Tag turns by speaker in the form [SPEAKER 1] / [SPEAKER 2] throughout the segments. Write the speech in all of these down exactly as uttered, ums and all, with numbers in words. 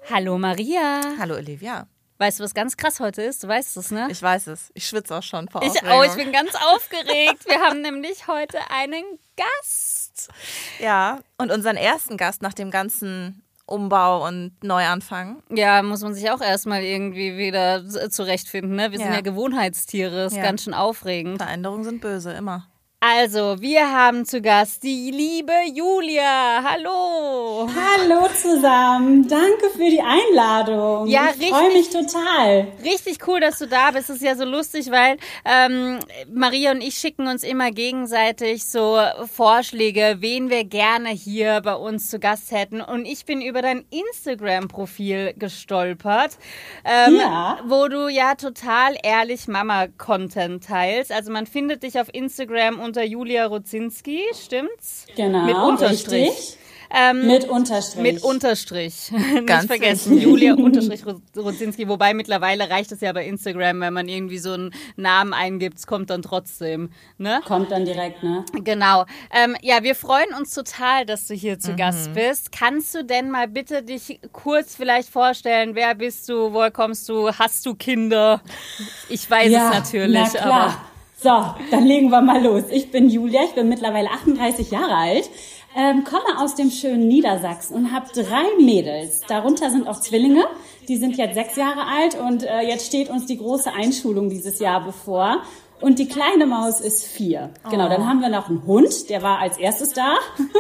[SPEAKER 1] Hallo Maria.
[SPEAKER 2] Hallo Olivia.
[SPEAKER 1] Weißt du, was ganz krass heute ist? Du weißt es, ne?
[SPEAKER 2] Ich weiß es. Ich schwitze auch schon vor
[SPEAKER 1] Ich,
[SPEAKER 2] Aufregung.
[SPEAKER 1] oh, ich bin ganz aufgeregt. Wir haben nämlich heute einen Gast.
[SPEAKER 2] Ja, und unseren ersten Gast nach dem ganzen Umbau und Neuanfang.
[SPEAKER 1] Ja, muss man sich auch erstmal irgendwie wieder zurechtfinden, ne? Wir sind
[SPEAKER 2] Ja.
[SPEAKER 1] ja Gewohnheitstiere, ist
[SPEAKER 2] Ja.
[SPEAKER 1] ganz schön aufregend.
[SPEAKER 2] Veränderungen sind böse, immer.
[SPEAKER 1] Also, wir haben zu Gast die liebe Julia. Hallo.
[SPEAKER 3] Hallo zusammen, danke für die Einladung.
[SPEAKER 1] Ja,
[SPEAKER 3] ich freue mich total.
[SPEAKER 1] Richtig cool, dass du da bist. Es ist ja so lustig, weil ähm, Maria und ich schicken uns immer gegenseitig so Vorschläge, wen wir gerne hier bei uns zu Gast hätten. Und ich bin über dein Instagram-Profil gestolpert, ähm,
[SPEAKER 3] Ja.
[SPEAKER 1] wo du ja total ehrlich Mama-Content teilst. Also man findet dich auf Instagram unter Julia Rodzinski, stimmt's?
[SPEAKER 3] Genau,
[SPEAKER 1] Mit Unterstrich.
[SPEAKER 3] richtig.
[SPEAKER 1] Ähm,
[SPEAKER 3] Mit Unterstrich.
[SPEAKER 1] Mit Unterstrich. Nicht
[SPEAKER 2] Ganz
[SPEAKER 1] vergessen.
[SPEAKER 2] wichtig.
[SPEAKER 1] Julia Unterstrich Rodzinski. Wobei mittlerweile reicht es ja bei Instagram, wenn man irgendwie so einen Namen eingibt, es kommt dann trotzdem. Ne?
[SPEAKER 3] Kommt dann direkt, ne?
[SPEAKER 1] Genau. Ähm, ja, wir freuen uns total, dass du hier zu Gast bist. Kannst du denn mal bitte dich kurz vielleicht vorstellen, wer bist du, woher kommst du, hast du Kinder? Ich weiß
[SPEAKER 3] ja,
[SPEAKER 1] es natürlich,
[SPEAKER 3] na klar.
[SPEAKER 1] aber...
[SPEAKER 3] So, dann legen wir mal los. Ich bin Julia, ich bin mittlerweile achtunddreißig Jahre alt, ähm, komme aus dem schönen Niedersachsen und habe drei Mädels. Darunter sind auch Zwillinge, die sind jetzt sechs Jahre alt und äh, jetzt steht uns die große Einschulung dieses Jahr bevor. Und die kleine Maus ist vier. Oh. Genau, dann haben wir noch einen Hund, der war als erstes da.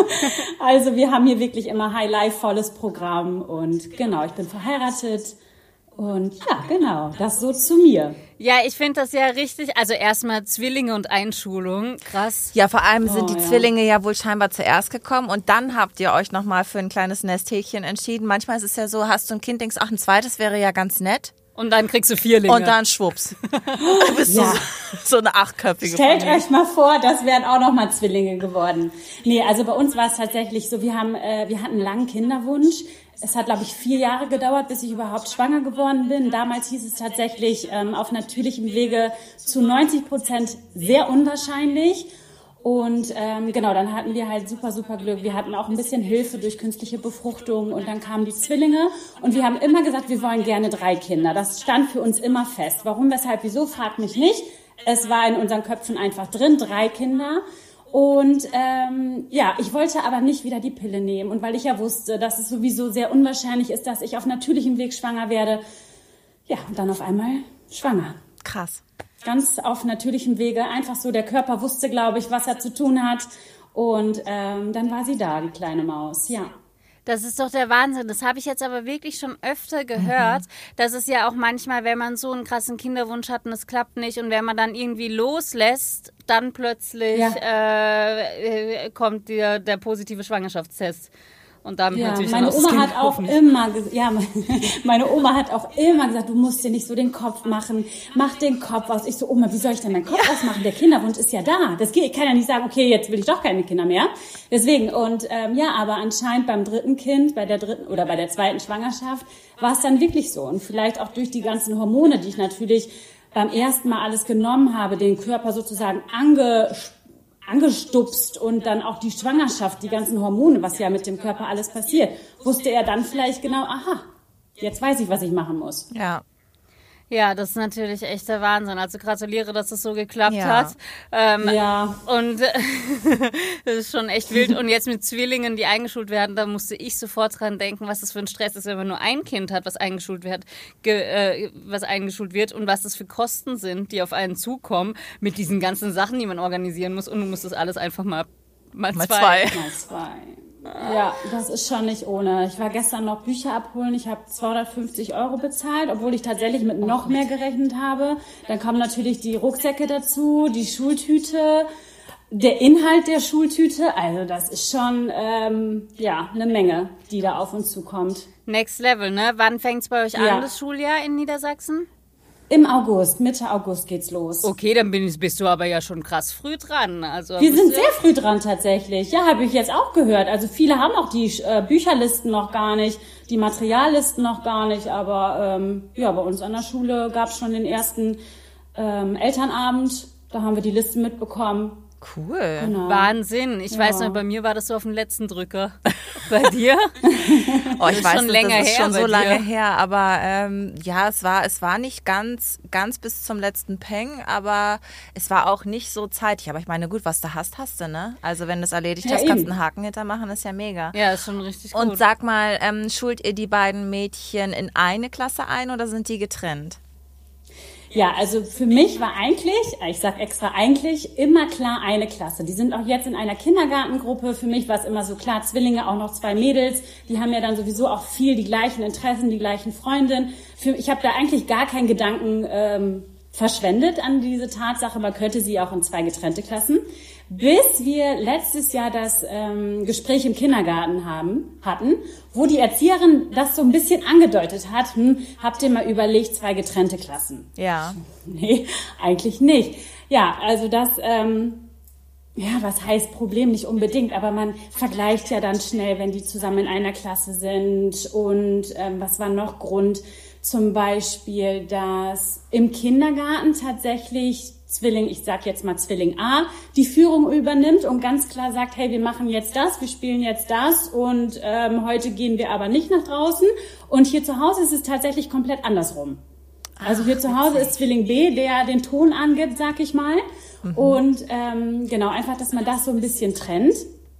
[SPEAKER 3] Also wir haben hier wirklich immer High-Life, volles Programm und genau, ich bin verheiratet. Und ja, genau, das so zu mir.
[SPEAKER 1] Ja, ich finde das ja richtig, also erstmal Zwillinge und Einschulung, krass.
[SPEAKER 2] Ja, vor allem sind
[SPEAKER 3] Oh,
[SPEAKER 2] die
[SPEAKER 3] ja.
[SPEAKER 2] Zwillinge ja wohl scheinbar zuerst gekommen und dann habt ihr euch nochmal für ein kleines Nesthäkchen entschieden. Manchmal ist es ja so, hast du ein Kind, denkst, ach, ein zweites wäre ja ganz nett.
[SPEAKER 1] Und dann kriegst du Vierlinge.
[SPEAKER 2] Und dann schwupps. Du bist
[SPEAKER 3] Ja.
[SPEAKER 2] so, so eine achtköpfige
[SPEAKER 3] Stellt
[SPEAKER 2] Familie.
[SPEAKER 3] euch mal vor, das wären auch noch mal Zwillinge geworden. Nee, also bei uns war es tatsächlich so, wir haben, äh, wir hatten einen langen Kinderwunsch. Es hat, glaube ich, vier Jahre gedauert, bis ich überhaupt schwanger geworden bin. Damals hieß es tatsächlich ähm, auf natürlichem Wege zu neunzig Prozent sehr unwahrscheinlich. Und ähm, genau, dann hatten wir halt super, super Glück. Wir hatten auch ein bisschen Hilfe durch künstliche Befruchtung und dann kamen die Zwillinge. Und wir haben immer gesagt, wir wollen gerne drei Kinder. Das stand für uns immer fest. Warum, weshalb, wieso, fragt mich nicht. Es war in unseren Köpfen einfach drin, drei Kinder. Und ähm, ja, ich wollte aber nicht wieder die Pille nehmen. Und weil ich ja wusste, dass es sowieso sehr unwahrscheinlich ist, dass ich auf natürlichem Weg schwanger werde. Ja, und dann auf einmal schwanger.
[SPEAKER 2] Krass.
[SPEAKER 3] Ganz auf natürlichem Wege. Einfach so, der Körper wusste, glaube ich, was er zu tun hat. Und ähm, dann war sie da, die kleine Maus, ja.
[SPEAKER 1] Das ist doch der Wahnsinn. Das habe ich jetzt aber wirklich schon öfter gehört, mhm. dass es ja auch manchmal, wenn man so einen krassen Kinderwunsch hat und es klappt nicht und wenn man dann irgendwie loslässt, dann plötzlich
[SPEAKER 3] Ja.
[SPEAKER 1] äh, äh, kommt dir der positive Schwangerschaftstest. Und damit
[SPEAKER 3] Ja,
[SPEAKER 1] natürlich
[SPEAKER 3] meine
[SPEAKER 1] dann auch das
[SPEAKER 3] Oma
[SPEAKER 1] Kind
[SPEAKER 3] hat auch
[SPEAKER 1] hoffentlich.
[SPEAKER 3] immer, ges- ja, meine Oma hat auch immer gesagt, du musst dir nicht so den Kopf machen, mach den Kopf aus. Ich so, Oma, wie soll ich denn meinen Kopf ausmachen? Der Kinderwunsch ist ja da. Das geht, ich kann ja nicht sagen, okay, jetzt will ich doch keine Kinder mehr. Deswegen, und ähm, ja, aber anscheinend beim dritten Kind, bei der dritten oder bei der zweiten Schwangerschaft, war es dann wirklich so. Und vielleicht auch durch die ganzen Hormone, die ich natürlich beim ersten Mal alles genommen habe, den Körper sozusagen angesprochen, angestupst und dann auch die Schwangerschaft, die ganzen Hormone, was ja mit dem Körper alles passiert, wusste er dann vielleicht genau, aha, jetzt weiß ich, was ich machen muss.
[SPEAKER 2] Ja.
[SPEAKER 1] Ja, das ist natürlich echt der Wahnsinn. Also gratuliere, dass es so geklappt
[SPEAKER 2] Ja.
[SPEAKER 1] hat. Ähm,
[SPEAKER 3] Ja.
[SPEAKER 1] Und äh, das ist schon echt wild. Und jetzt mit Zwillingen, die eingeschult werden, da musste ich sofort dran denken, was das für ein Stress ist, wenn man nur ein Kind hat, was eingeschult wird, ge, äh, was eingeschult wird und was das für Kosten sind, die auf einen zukommen mit diesen ganzen Sachen, die man organisieren muss. Und du musst das alles einfach mal mal,
[SPEAKER 2] Mal
[SPEAKER 1] zwei.
[SPEAKER 2] zwei.
[SPEAKER 3] Mal zwei. Ja, das ist schon nicht ohne. Ich war gestern noch Bücher abholen. Ich habe zweihundertfünfzig Euro bezahlt, obwohl ich tatsächlich mit noch mehr gerechnet habe. Dann kommen natürlich die Rucksäcke dazu, die Schultüte, der Inhalt der Schultüte. Also das ist schon ähm, ja eine Menge, die da auf uns zukommt.
[SPEAKER 1] Next Level, ne? Wann fängt's bei euch
[SPEAKER 3] Ja.
[SPEAKER 1] an, das Schuljahr in Niedersachsen?
[SPEAKER 3] Im August, Mitte August geht's los.
[SPEAKER 1] Okay, dann bin, bist du aber ja schon krass früh dran. Also
[SPEAKER 3] Wir
[SPEAKER 1] bist
[SPEAKER 3] sind
[SPEAKER 1] du-
[SPEAKER 3] sehr früh dran tatsächlich. Ja, habe ich jetzt auch gehört. Also viele haben auch die äh, Bücherlisten noch gar nicht, die Materiallisten noch gar nicht. Aber ähm, ja, bei uns an der Schule gab es schon den ersten ähm, Elternabend. Da haben wir die Listen mitbekommen.
[SPEAKER 2] Cool.
[SPEAKER 1] Genau. Wahnsinn. Ich ja. weiß noch, bei mir war das so auf den letzten Drücker. Bei dir?
[SPEAKER 2] Oh, ich weiß
[SPEAKER 1] schon
[SPEAKER 2] nicht,
[SPEAKER 1] länger
[SPEAKER 2] das ist
[SPEAKER 1] her
[SPEAKER 2] schon so
[SPEAKER 1] dir.
[SPEAKER 2] lange her, aber ähm, ja, es war, es war nicht ganz, ganz bis zum letzten Peng, aber es war auch nicht so zeitig. Aber ich meine, gut, was du hast, hast du, ne? Also wenn du es erledigt ja, hast, eben. kannst du einen Haken hintermachen, ist ja mega.
[SPEAKER 1] Ja, ist schon richtig gut.
[SPEAKER 2] Und sag mal, ähm, schult ihr die beiden Mädchen in eine Klasse ein oder sind die getrennt?
[SPEAKER 3] Ja, also für mich war eigentlich, ich sag extra eigentlich, immer klar eine Klasse. Die sind auch jetzt in einer Kindergartengruppe. Für mich war es immer so klar, Zwillinge, auch noch zwei Mädels. Die haben ja dann sowieso auch viel die gleichen Interessen, die gleichen Freundinnen. Für, ich habe da eigentlich gar keinen Gedanken ähm, verschwendet an diese Tatsache. Man könnte sie auch in zwei getrennte Klassen. Bis wir letztes Jahr das ähm, Gespräch im Kindergarten haben, hatten, wo die Erzieherin das so ein bisschen angedeutet hat, hm, habt ihr mal überlegt, zwei getrennte Klassen?
[SPEAKER 2] Ja.
[SPEAKER 3] Nee, eigentlich nicht. Ja, also das, ähm, ja, was heißt Problem? Nicht unbedingt, aber man vergleicht ja dann schnell, wenn die zusammen in einer Klasse sind. Und ähm, was war noch Grund? Zum Beispiel, dass im Kindergarten tatsächlich Zwilling, ich sag jetzt mal Zwilling A, die Führung übernimmt und ganz klar sagt, hey, wir machen jetzt das, wir spielen jetzt das und ähm, heute gehen wir aber nicht nach draußen. Und hier zu Hause ist es tatsächlich komplett andersrum. Also hier zu Hause ist Zwilling B, der den Ton angibt, sag ich mal. Mhm. Und ähm, genau, einfach, dass man das so ein bisschen trennt.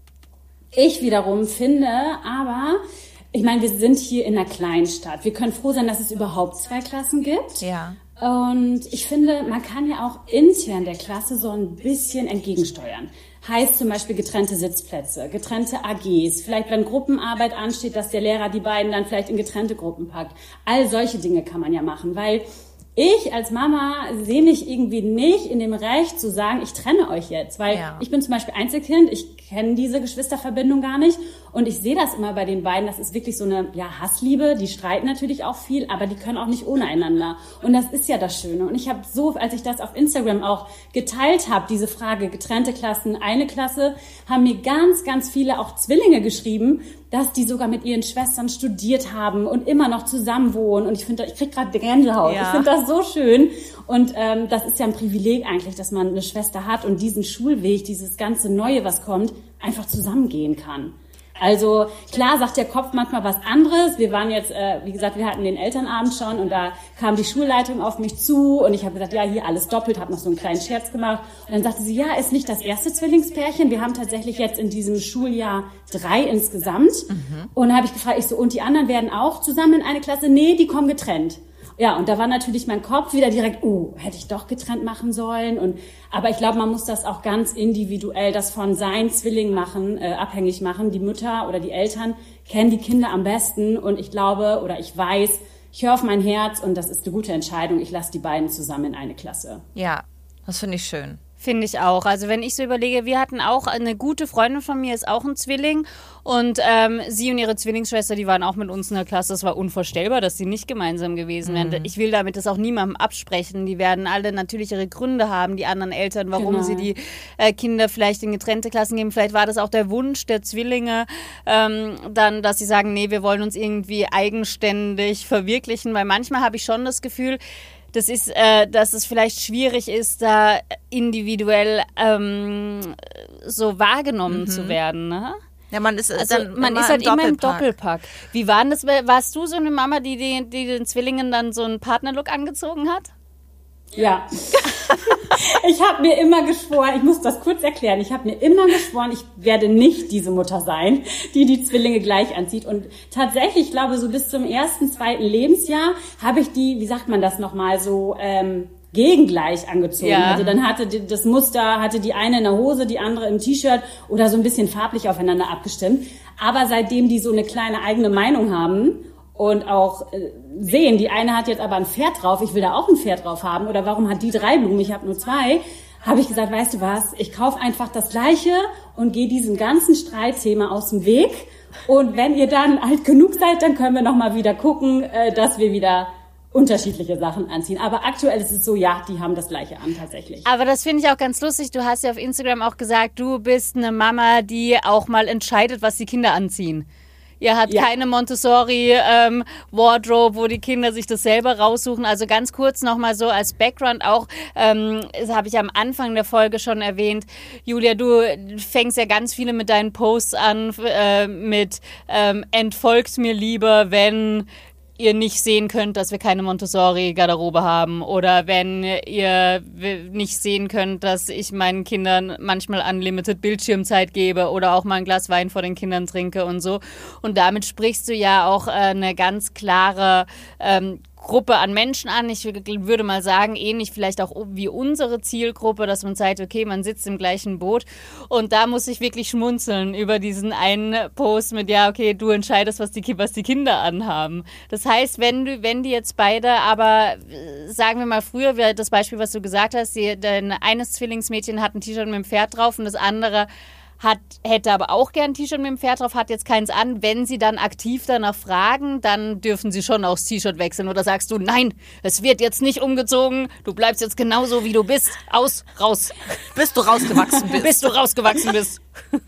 [SPEAKER 3] Ich wiederum finde, aber ich meine, wir sind hier in einer Kleinstadt. Wir können froh sein, dass es überhaupt zwei Klassen gibt.
[SPEAKER 2] Ja.
[SPEAKER 3] Und ich finde, man kann ja auch intern der Klasse so ein bisschen entgegensteuern. Heißt zum Beispiel getrennte Sitzplätze, getrennte A Gs, vielleicht wenn Gruppenarbeit ansteht, dass der Lehrer die beiden dann vielleicht in getrennte Gruppen packt. All solche Dinge kann man ja machen, weil ich als Mama sehe mich irgendwie nicht in dem Recht zu sagen, ich trenne euch jetzt, weil ja. ich bin zum Beispiel Einzelkind, ich kenne diese Geschwisterverbindung gar nicht und ich sehe das immer bei den beiden, das ist wirklich so eine ja, Hassliebe, die streiten natürlich auch viel, aber die können auch nicht ohne einander und das ist ja das Schöne und ich habe so, als ich das auf Instagram auch geteilt habe, diese Frage getrennte Klassen, eine Klasse, haben mir ganz, ganz viele auch Zwillinge geschrieben, dass die sogar mit ihren Schwestern studiert haben und immer noch zusammen wohnen und ich finde, ich krieg gerade Gänsehaut, ja. ich finde das so schön und ähm, das ist ja ein Privileg eigentlich, dass man eine Schwester hat und diesen Schulweg, dieses ganze Neue, was kommt, einfach zusammengehen kann. Also klar sagt der Kopf manchmal was anderes. Wir waren jetzt, äh, wie gesagt, wir hatten den Elternabend schon und da kam die Schulleitung auf mich zu und ich habe gesagt, ja, hier alles doppelt, habe noch so einen kleinen Scherz gemacht. Und dann sagte sie, ja, ist nicht das erste Zwillingspärchen. Wir haben tatsächlich jetzt in diesem Schuljahr drei insgesamt. Mhm. Und dann habe ich gefragt, ich so, und die anderen werden auch zusammen in eine Klasse? Nee, die kommen getrennt. Ja, und da war natürlich mein Kopf wieder direkt, oh, hätte ich doch getrennt machen sollen. Und aber ich glaube, man muss das auch ganz individuell, das von seinen Zwillingen machen, äh, abhängig machen. Die Mütter oder die Eltern kennen die Kinder am besten. Und ich glaube oder ich weiß, ich höre auf mein Herz und das ist eine gute Entscheidung. Ich lasse die beiden zusammen in eine Klasse.
[SPEAKER 2] Ja, das finde ich schön.
[SPEAKER 1] Finde ich auch. Also wenn ich so überlege, wir hatten auch eine gute Freundin von mir, ist auch ein Zwilling und ähm, sie und ihre Zwillingsschwester, die waren auch mit uns in der Klasse. Es war unvorstellbar, dass sie nicht gemeinsam gewesen wären. Mhm. Ich will damit das auch niemandem absprechen. Die werden alle natürlich ihre Gründe haben, die anderen Eltern, warum genau. sie die äh, Kinder vielleicht in getrennte Klassen geben. Vielleicht war das auch der Wunsch der Zwillinge, ähm, dann, dass sie sagen, nee, wir wollen uns irgendwie eigenständig verwirklichen, weil manchmal habe ich schon das Gefühl, Das ist, äh, dass es vielleicht schwierig ist, da individuell ähm, so wahrgenommen mhm. zu werden, ne?
[SPEAKER 2] Ja, man ist,
[SPEAKER 1] also
[SPEAKER 2] dann
[SPEAKER 1] man ist halt immer im Doppelpack. Wie war denn das? Warst du so eine Mama, die, die, die den Zwillingen dann so einen Partnerlook angezogen hat?
[SPEAKER 3] Ja. Ich habe mir immer geschworen, ich muss das kurz erklären, ich habe mir immer geschworen, ich werde nicht diese Mutter sein, die die Zwillinge gleich anzieht. Und tatsächlich, ich glaube, so bis zum ersten, zweiten Lebensjahr habe ich die, wie sagt man das nochmal, so ähm, gegengleich angezogen. Ja. Also dann hatte die, das Muster, hatte die eine in der Hose, die andere im T-Shirt oder so ein bisschen farblich aufeinander abgestimmt. Aber seitdem die so eine kleine eigene Meinung haben und auch äh, sehen, die eine hat jetzt aber ein Pferd drauf, ich will da auch ein Pferd drauf haben, oder warum hat die drei Blumen, ich habe nur zwei, habe ich gesagt, weißt du was, ich kaufe einfach das Gleiche und gehe diesem ganzen Streitthema aus dem Weg und wenn ihr dann alt genug seid, dann können wir nochmal wieder gucken, äh, dass wir wieder unterschiedliche Sachen anziehen. Aber aktuell ist es so, ja, die haben das Gleiche an tatsächlich.
[SPEAKER 1] Aber das finde ich auch ganz lustig. Du hast ja auf Instagram auch gesagt, du bist eine Mama, die auch mal entscheidet, was die Kinder anziehen. Ihr habt ja. keine Montessori-Wardrobe, ähm, wo die Kinder sich das selber raussuchen. Also ganz kurz nochmal so als Background auch, ähm, das habe ich am Anfang der Folge schon erwähnt. Julia, du fängst ja ganz viele mit deinen Posts an, äh, mit ähm, entfolgt mir lieber, wenn ihr nicht sehen könnt, dass wir keine Montessori-Garderobe haben oder wenn ihr nicht sehen könnt, dass ich meinen Kindern manchmal unlimited Bildschirmzeit gebe oder auch mal ein Glas Wein vor den Kindern trinke und so. Und damit sprichst du ja auch äh, eine ganz klare ähm, Gruppe an Menschen an. Ich würde mal sagen, ähnlich vielleicht auch wie unsere Zielgruppe, dass man sagt, okay, man sitzt im gleichen Boot. Und da muss ich wirklich schmunzeln über diesen einen Post mit, ja, okay, du entscheidest, was die, was die Kinder anhaben. Das heißt, wenn du, wenn die jetzt beide, aber sagen wir mal früher, das Beispiel, was du gesagt hast, die, dein eines Zwillingsmädchen hat ein T-Shirt mit dem Pferd drauf und das andere Hat, hätte aber auch gern ein T-Shirt mit dem Pferd drauf, hat jetzt keins an. Wenn sie dann aktiv danach fragen, dann dürfen sie schon auch das T-Shirt wechseln. Oder sagst du, nein, es wird jetzt nicht umgezogen, du bleibst jetzt genauso, wie du bist. Aus, raus.
[SPEAKER 2] Bis du rausgewachsen bist.
[SPEAKER 1] Bis du rausgewachsen bist.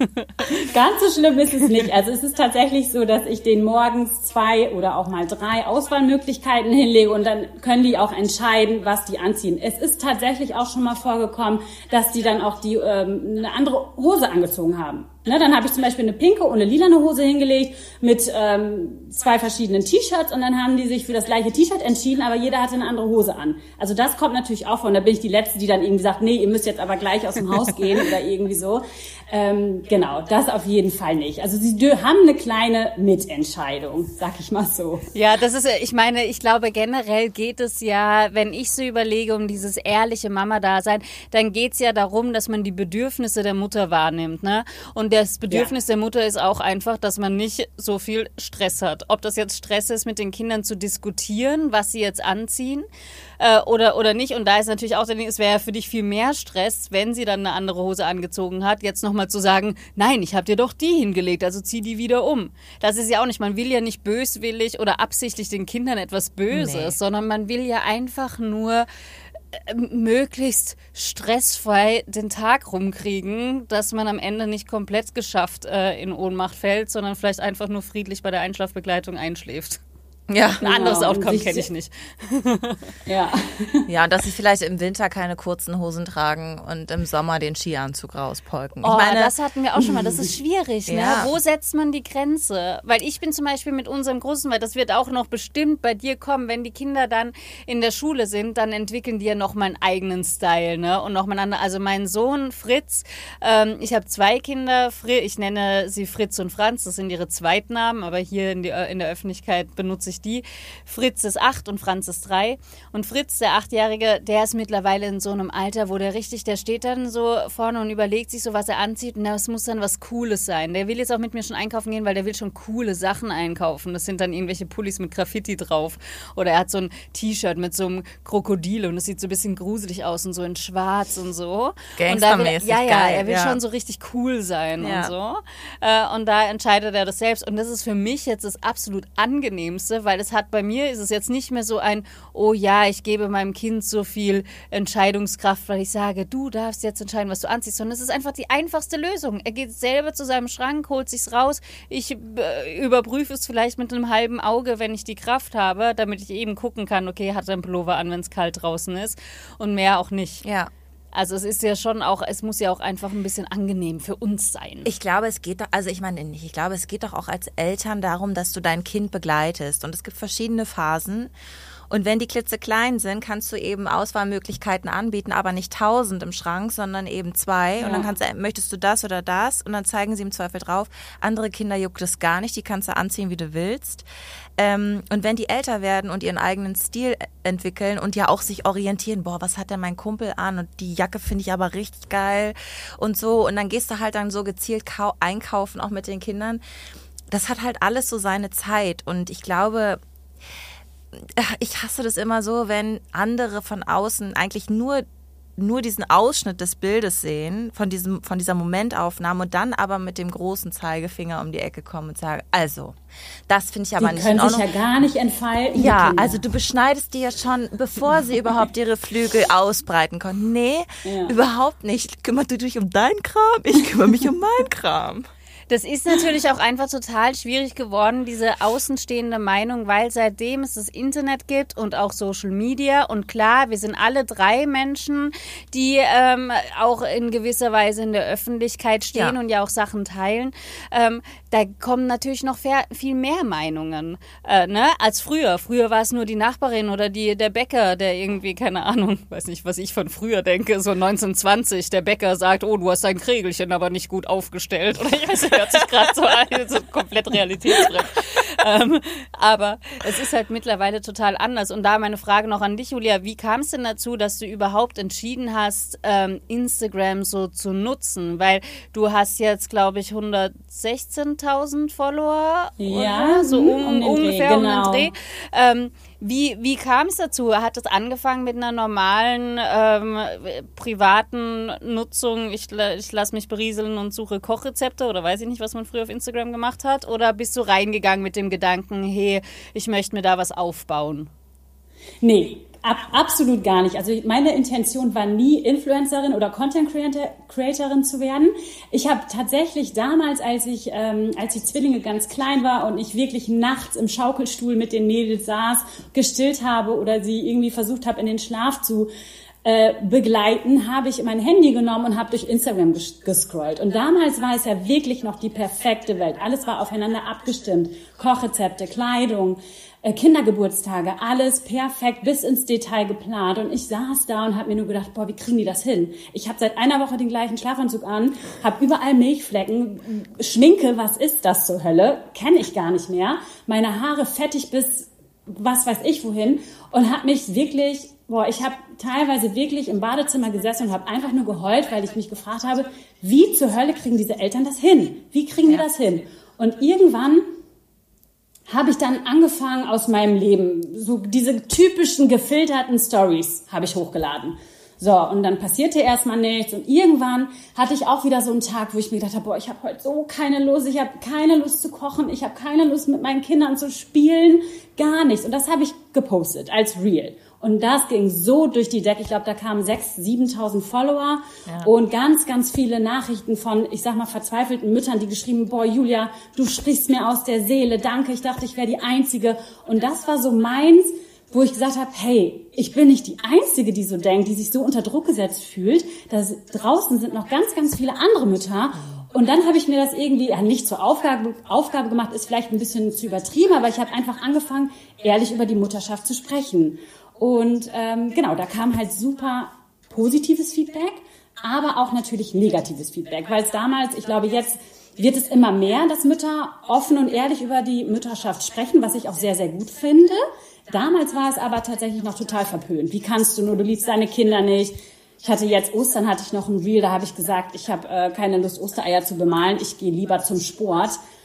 [SPEAKER 3] Ganz so schlimm ist es nicht. Also es ist tatsächlich so, dass ich denen morgens zwei oder auch mal drei Auswahlmöglichkeiten hinlege und dann können die auch entscheiden, was die anziehen. Es ist tatsächlich auch schon mal vorgekommen, dass die dann auch die ähm, eine andere Hose angezogen haben. Ne, dann habe ich zum Beispiel eine pinke und eine lilane Hose hingelegt mit ähm, zwei verschiedenen T-Shirts und dann haben die sich für das gleiche T-Shirt entschieden, aber jeder hatte eine andere Hose an. Also das kommt natürlich auch vor. Und da bin ich die Letzte, die dann irgendwie sagt, nee, ihr müsst jetzt aber gleich aus dem Haus gehen oder irgendwie so. Ähm, genau, das auf jeden Fall nicht. Also sie haben eine kleine Mitentscheidung, sag ich mal so.
[SPEAKER 1] Ja, das ist, ich meine, ich glaube generell geht es ja, wenn ich so überlege, um dieses ehrliche Mama-Dasein, dann geht's ja darum, dass man die Bedürfnisse der Mutter wahrnimmt, ne? Und das Bedürfnis ja. der Mutter ist auch einfach, dass man nicht so viel Stress hat. Ob das jetzt Stress ist, mit den Kindern zu diskutieren, was sie jetzt anziehen äh, oder oder nicht. Und da ist natürlich auch, es wäre ja für dich viel mehr Stress, wenn sie dann eine andere Hose angezogen hat, jetzt nochmal zu sagen, nein, ich habe dir doch die hingelegt, also zieh die wieder um. Das ist ja auch nicht, man will ja nicht böswillig oder absichtlich den Kindern etwas Böses, nee. sondern man will ja einfach nur möglichst stressfrei den Tag rumkriegen, dass man am Ende nicht komplett geschafft äh, in Ohnmacht fällt, sondern vielleicht einfach nur friedlich bei der Einschlafbegleitung einschläft.
[SPEAKER 2] Ja,
[SPEAKER 1] ein anderes
[SPEAKER 3] genau.
[SPEAKER 1] Outcome kenne ich nicht.
[SPEAKER 3] Ja.
[SPEAKER 2] Ja, und dass sie vielleicht im Winter keine kurzen Hosen tragen und im Sommer den Skianzug rauspolken.
[SPEAKER 1] Oh,
[SPEAKER 2] ich meine,
[SPEAKER 1] das hatten wir auch schon mal. Das ist schwierig, ne?
[SPEAKER 2] Ja.
[SPEAKER 1] Wo setzt man die Grenze? Weil ich bin zum Beispiel mit unserem Großen, weil das wird auch noch bestimmt bei dir kommen, wenn die Kinder dann in der Schule sind, dann entwickeln die ja noch mal einen eigenen Style, ne? Und noch mal einen, also mein Sohn Fritz, ähm, ich habe zwei Kinder, ich nenne sie Fritz und Franz, das sind ihre Zweitnamen, aber hier in, die, in der Öffentlichkeit benutze ich die. Fritz ist acht und Franz ist drei. Und Fritz, der Achtjährige, der ist mittlerweile in so einem Alter, wo der richtig, der steht dann so vorne und überlegt sich so, was er anzieht. Und das muss dann was Cooles sein. Der will jetzt auch mit mir schon einkaufen gehen, weil der will schon coole Sachen einkaufen. Das sind dann irgendwelche Pullis mit Graffiti drauf. Oder er hat so ein T-Shirt mit so einem Krokodil und das sieht so ein bisschen gruselig aus und so in schwarz und so.
[SPEAKER 2] Gangstermäßig,
[SPEAKER 1] ja, ja,
[SPEAKER 2] geil,
[SPEAKER 1] er will
[SPEAKER 2] ja.
[SPEAKER 1] schon so richtig cool sein
[SPEAKER 2] ja.
[SPEAKER 1] und so. Äh, und da entscheidet er das selbst. Und das ist für mich jetzt das absolut Angenehmste, weil es hat bei mir ist es jetzt nicht mehr so ein, oh ja, ich gebe meinem Kind so viel Entscheidungskraft, weil ich sage, du darfst jetzt entscheiden, was du anziehst, sondern es ist einfach die einfachste Lösung. Er geht selber zu seinem Schrank, holt sich's raus, ich äh, überprüfe es vielleicht mit einem halben Auge, wenn ich die Kraft habe, damit ich eben gucken kann, okay, hat er einen Pullover an, wenn es kalt draußen ist und mehr auch nicht.
[SPEAKER 2] Ja.
[SPEAKER 1] Also es ist ja schon auch, es muss ja auch einfach ein bisschen angenehm für uns sein.
[SPEAKER 2] Ich glaube, es geht doch, also ich meine nicht, ich glaube, es geht doch auch als Eltern darum, dass du dein Kind begleitest. Und es gibt verschiedene Phasen. Und wenn die klitzeklein sind, kannst du eben Auswahlmöglichkeiten anbieten, aber nicht tausend im Schrank, sondern eben zwei. Ja. Und dann kannst du, möchtest du das oder das? Und dann zeigen sie im Zweifel drauf. Andere Kinder juckt es gar nicht, die kannst du anziehen, wie du willst. Ähm, und wenn die älter werden und ihren eigenen Stil entwickeln und ja auch sich orientieren, boah, was hat denn mein Kumpel an? Und die Jacke finde ich aber richtig geil und so. Und dann gehst du halt dann so gezielt kau- einkaufen, auch mit den Kindern. Das hat halt alles so seine Zeit. Und ich glaube, ich hasse das immer so, wenn andere von außen eigentlich nur nur diesen Ausschnitt des Bildes sehen, von diesem von dieser Momentaufnahme und dann aber mit dem großen Zeigefinger um die Ecke kommen und sagen, also, das finde ich aber
[SPEAKER 3] die
[SPEAKER 2] nicht
[SPEAKER 3] können
[SPEAKER 2] in Ordnung.
[SPEAKER 3] sich ja gar nicht entfalten.
[SPEAKER 2] Ja, also du beschneidest die ja schon, bevor sie überhaupt ihre Flügel ausbreiten konnten. Nee, ja. überhaupt nicht. Kümmert du dich um deinen Kram, ich kümmere mich um meinen Kram.
[SPEAKER 1] Das ist natürlich auch einfach total schwierig geworden, diese außenstehende Meinung, weil seitdem es das Internet gibt und auch Social Media und klar, wir sind alle drei Menschen, die ähm, auch in gewisser Weise in der Öffentlichkeit stehen ja. und ja auch Sachen teilen, ähm, da kommen natürlich noch viel mehr Meinungen äh, ne, als früher. Früher war es nur die Nachbarin oder die, der Bäcker, der irgendwie, keine Ahnung, weiß nicht, was ich von früher denke, so neunzehnhundertzwanzig, der Bäcker sagt, oh, du hast dein Krägelchen aber nicht gut aufgestellt oder ich weiß nicht, hört sich gerade so an, so komplett realitätsfremd. ähm, aber es ist halt mittlerweile total anders. Und da meine Frage noch an dich, Julia, wie kam es denn dazu, dass du überhaupt entschieden hast, ähm, Instagram so zu nutzen? Weil du hast jetzt, glaube ich, hundertsechzehntausend Follower,
[SPEAKER 3] ja,
[SPEAKER 1] oder? So um,
[SPEAKER 3] um
[SPEAKER 1] ungefähr
[SPEAKER 3] Dreh,
[SPEAKER 1] um
[SPEAKER 3] genau.
[SPEAKER 1] den Dreh. Ähm, Wie, wie kam es dazu? Hat es angefangen mit einer normalen ähm, privaten Nutzung, ich, ich lasse mich berieseln und suche Kochrezepte oder weiß ich nicht, was man früher auf Instagram gemacht hat? Oder bist du reingegangen mit dem Gedanken, hey, ich möchte mir da was aufbauen?
[SPEAKER 3] Nee, ab, absolut gar nicht. Also meine Intention war nie, Influencerin oder Content Creatorin zu werden. Ich habe tatsächlich damals, als ich ähm, als die Zwillinge ganz klein war und ich wirklich nachts im Schaukelstuhl mit den Mädels saß, gestillt habe oder sie irgendwie versucht habe, in den Schlaf zu äh, begleiten, habe ich mein Handy genommen und habe durch Instagram ges- gescrollt. Und damals war es ja wirklich noch die perfekte Welt. Alles war aufeinander abgestimmt. Kochrezepte, Kleidung, Kindergeburtstage, alles perfekt bis ins Detail geplant und ich saß da und habe mir nur gedacht, boah, wie kriegen die das hin? Ich habe seit einer Woche den gleichen Schlafanzug an, habe überall Milchflecken, Schminke, was ist das zur Hölle? Kenne ich gar nicht mehr. Meine Haare fettig bis was weiß ich wohin und habe mich wirklich, boah, ich habe teilweise wirklich im Badezimmer gesessen und habe einfach nur geheult, weil ich mich gefragt habe, wie zur Hölle kriegen diese Eltern das hin? Wie kriegen die das hin? Und irgendwann habe ich dann angefangen aus meinem Leben, so diese typischen gefilterten Stories habe ich hochgeladen. So, und dann passierte erstmal nichts und irgendwann hatte ich auch wieder so einen Tag, wo ich mir gedacht habe, boah, ich habe heute so keine Lust, ich habe keine Lust zu kochen, ich habe keine Lust mit meinen Kindern zu spielen, gar nichts. Und das habe ich gepostet als Reel. Und das ging so durch die Decke. Ich glaube, da kamen sechstausend, siebentausend Follower ja. und ganz, ganz viele Nachrichten von, ich sag mal, verzweifelten Müttern, die geschrieben, boah, Julia, du sprichst mir aus der Seele, danke, ich dachte, ich wäre die Einzige. Und das war so meins, wo ich gesagt habe, hey, ich bin nicht die Einzige, die so denkt, die sich so unter Druck gesetzt fühlt. Da draußen sind noch ganz, ganz viele andere Mütter. Und dann habe ich mir das irgendwie, ja, nicht zur Aufgabe, Aufgabe gemacht, ist vielleicht ein bisschen zu übertrieben, aber ich habe einfach angefangen, ehrlich über die Mutterschaft zu sprechen. Und ähm, genau, da kam halt super positives Feedback, aber auch natürlich negatives Feedback, weil es damals, ich glaube jetzt wird es immer mehr, dass Mütter offen und ehrlich über die Mutterschaft sprechen, was ich auch sehr, sehr gut finde. Damals war es aber tatsächlich noch total verpönt. Wie kannst du nur, du liebst deine Kinder nicht. Ich hatte jetzt Ostern, hatte ich noch ein Reel, da habe ich gesagt, ich habe äh, keine Lust, Ostereier zu bemalen, ich gehe lieber zum Sport.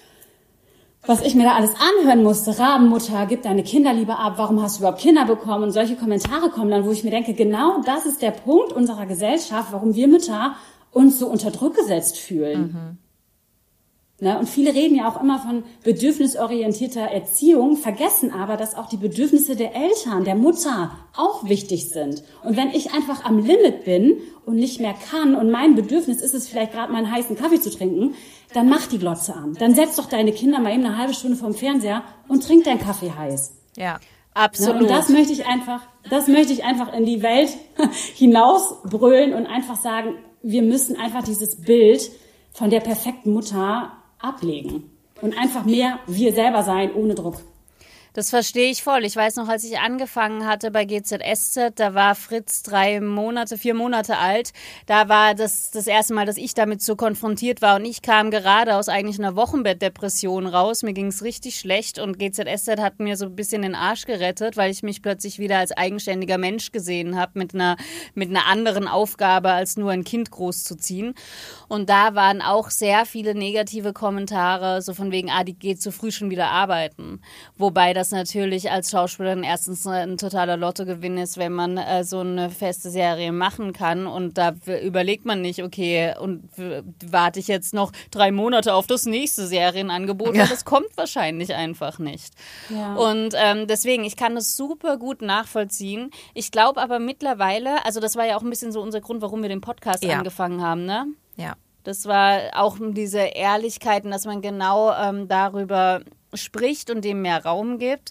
[SPEAKER 3] Was ich mir da alles anhören musste, Rabenmutter, gib deine Kinder lieber ab, warum hast du überhaupt Kinder bekommen? Und solche Kommentare kommen dann, wo ich mir denke, genau das ist der Punkt unserer Gesellschaft, warum wir Mütter uns so unter Druck gesetzt fühlen. Mhm. Ne? Und viele reden ja auch immer von bedürfnisorientierter Erziehung, vergessen aber, dass auch die Bedürfnisse der Eltern, der Mutter auch wichtig sind. Und wenn ich einfach am Limit bin und nicht mehr kann und mein Bedürfnis ist es vielleicht gerade mal einen heißen Kaffee zu trinken, dann mach die Glotze an. Dann setz doch deine Kinder mal eben eine halbe Stunde vorm Fernseher und trink deinen Kaffee heiß.
[SPEAKER 2] Ja,
[SPEAKER 1] absolut.
[SPEAKER 3] Ne? Und das möchte ich einfach, das möchte ich einfach in die Welt hinausbrüllen und einfach sagen, wir müssen einfach dieses Bild von der perfekten Mutter ablegen und einfach mehr wir selber sein, ohne Druck.
[SPEAKER 1] Das verstehe ich voll. Ich weiß noch, als ich angefangen hatte bei G Z S Z, da war Fritz drei Monate, vier Monate alt. Da war das das erste Mal, dass ich damit so konfrontiert war. Und ich kam gerade aus eigentlich einer Wochenbettdepression raus. Mir ging es richtig schlecht und G Z S Z hat mir so ein bisschen den Arsch gerettet, weil ich mich plötzlich wieder als eigenständiger Mensch gesehen habe mit einer, mit einer anderen Aufgabe, als nur ein Kind großzuziehen. Und da waren auch sehr viele negative Kommentare, so von wegen, ah, die geht zu früh schon wieder arbeiten. Wobei das natürlich als Schauspielerin erstens ein totaler Lottogewinn ist, wenn man äh, so eine feste Serie machen kann und da überlegt man nicht, okay, und w- warte ich jetzt noch drei Monate auf das nächste Serienangebot, ja. weil das kommt wahrscheinlich einfach nicht.
[SPEAKER 3] Ja.
[SPEAKER 1] Und ähm, deswegen, ich kann das super gut nachvollziehen. Ich glaube aber mittlerweile, also das war ja auch ein bisschen so unser Grund, warum wir den Podcast
[SPEAKER 2] ja.
[SPEAKER 1] angefangen haben, ne?
[SPEAKER 2] Ja.
[SPEAKER 1] Das war auch diese Ehrlichkeiten, dass man genau ähm, darüber spricht und dem mehr Raum gibt.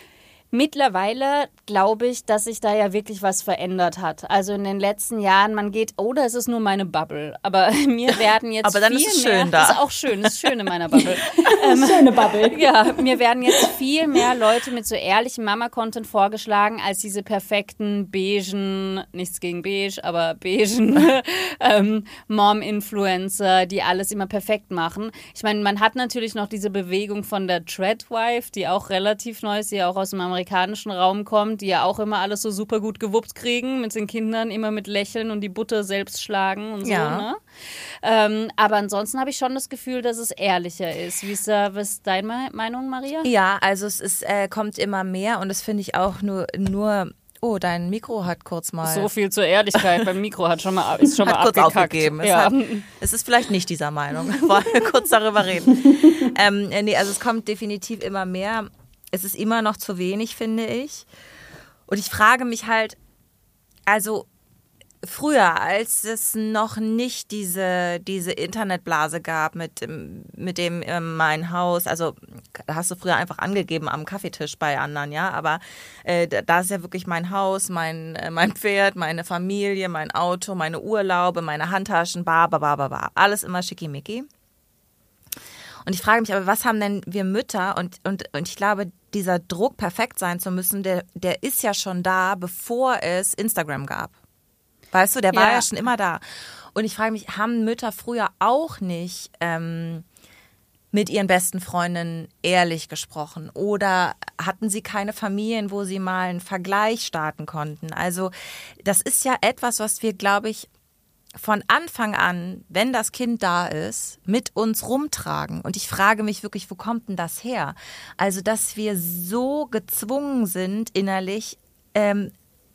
[SPEAKER 1] Mittlerweile glaube ich, dass sich da ja wirklich was verändert hat. Also in den letzten Jahren, man geht, oder es ist nur meine Bubble, aber mir werden jetzt
[SPEAKER 2] aber dann
[SPEAKER 1] viel
[SPEAKER 2] ist es
[SPEAKER 1] mehr,
[SPEAKER 2] schön da.
[SPEAKER 1] das ist auch schön, das ist schön in meiner Bubble.
[SPEAKER 3] ähm, Schöne Bubble.
[SPEAKER 1] Ja, mir werden jetzt viel mehr Leute mit so ehrlichem Mama-Content vorgeschlagen, als diese perfekten beigen, nichts gegen beige, aber beigen ähm, Mom-Influencer, die alles immer perfekt machen. Ich meine, man hat natürlich noch diese Bewegung von der Treadwife, die auch relativ neu ist, die auch aus dem amerikanischen Raum kommt, die ja auch immer alles so super gut gewuppt kriegen, mit den Kindern immer mit Lächeln und die Butter selbst schlagen und so.
[SPEAKER 2] Ja.
[SPEAKER 1] Ne? Ähm, aber ansonsten habe ich schon das Gefühl, dass es ehrlicher ist. Wie ist, da, was ist deine Meinung, Maria?
[SPEAKER 2] Ja, also es ist, äh, kommt immer mehr und das finde ich auch nur, nur Oh, dein Mikro hat kurz mal...
[SPEAKER 1] So viel zur Ehrlichkeit. Beim Mikro hat schon mal, ist schon
[SPEAKER 2] hat
[SPEAKER 1] mal
[SPEAKER 2] kurz
[SPEAKER 1] abgekackt.
[SPEAKER 2] aufgegeben. Es,
[SPEAKER 1] Ja.
[SPEAKER 2] hat, es ist vielleicht nicht dieser Meinung. Wollen wir kurz darüber reden. ähm, nee, also es kommt definitiv immer mehr. Es ist immer noch zu wenig, finde ich. Und ich frage mich halt, also früher, als es noch nicht diese, diese Internetblase gab mit, mit dem äh, mein Haus, also hast du früher einfach angegeben am Kaffeetisch bei anderen, ja, aber äh, da ist ja wirklich mein Haus, mein, äh, mein Pferd, meine Familie, mein Auto, meine Urlaube, meine Handtaschen, ba, ba, ba, ba, ba. Alles immer schickimicki. Und ich frage mich aber, was haben denn wir Mütter und, und, und ich glaube, dieser Druck, perfekt sein zu müssen, der, der ist ja schon da, bevor es Instagram gab. Weißt du, der war ja. ja schon immer da. Und ich frage mich, haben Mütter früher auch nicht ähm, mit ihren besten Freundinnen ehrlich gesprochen? Oder hatten sie keine Familien, wo sie mal einen Vergleich starten konnten? Also das ist ja etwas, was wir, glaube ich, von Anfang an, wenn das Kind da ist, mit uns rumtragen. Und ich frage mich wirklich, wo kommt denn das her? Also, dass wir so gezwungen sind, innerlich ähm,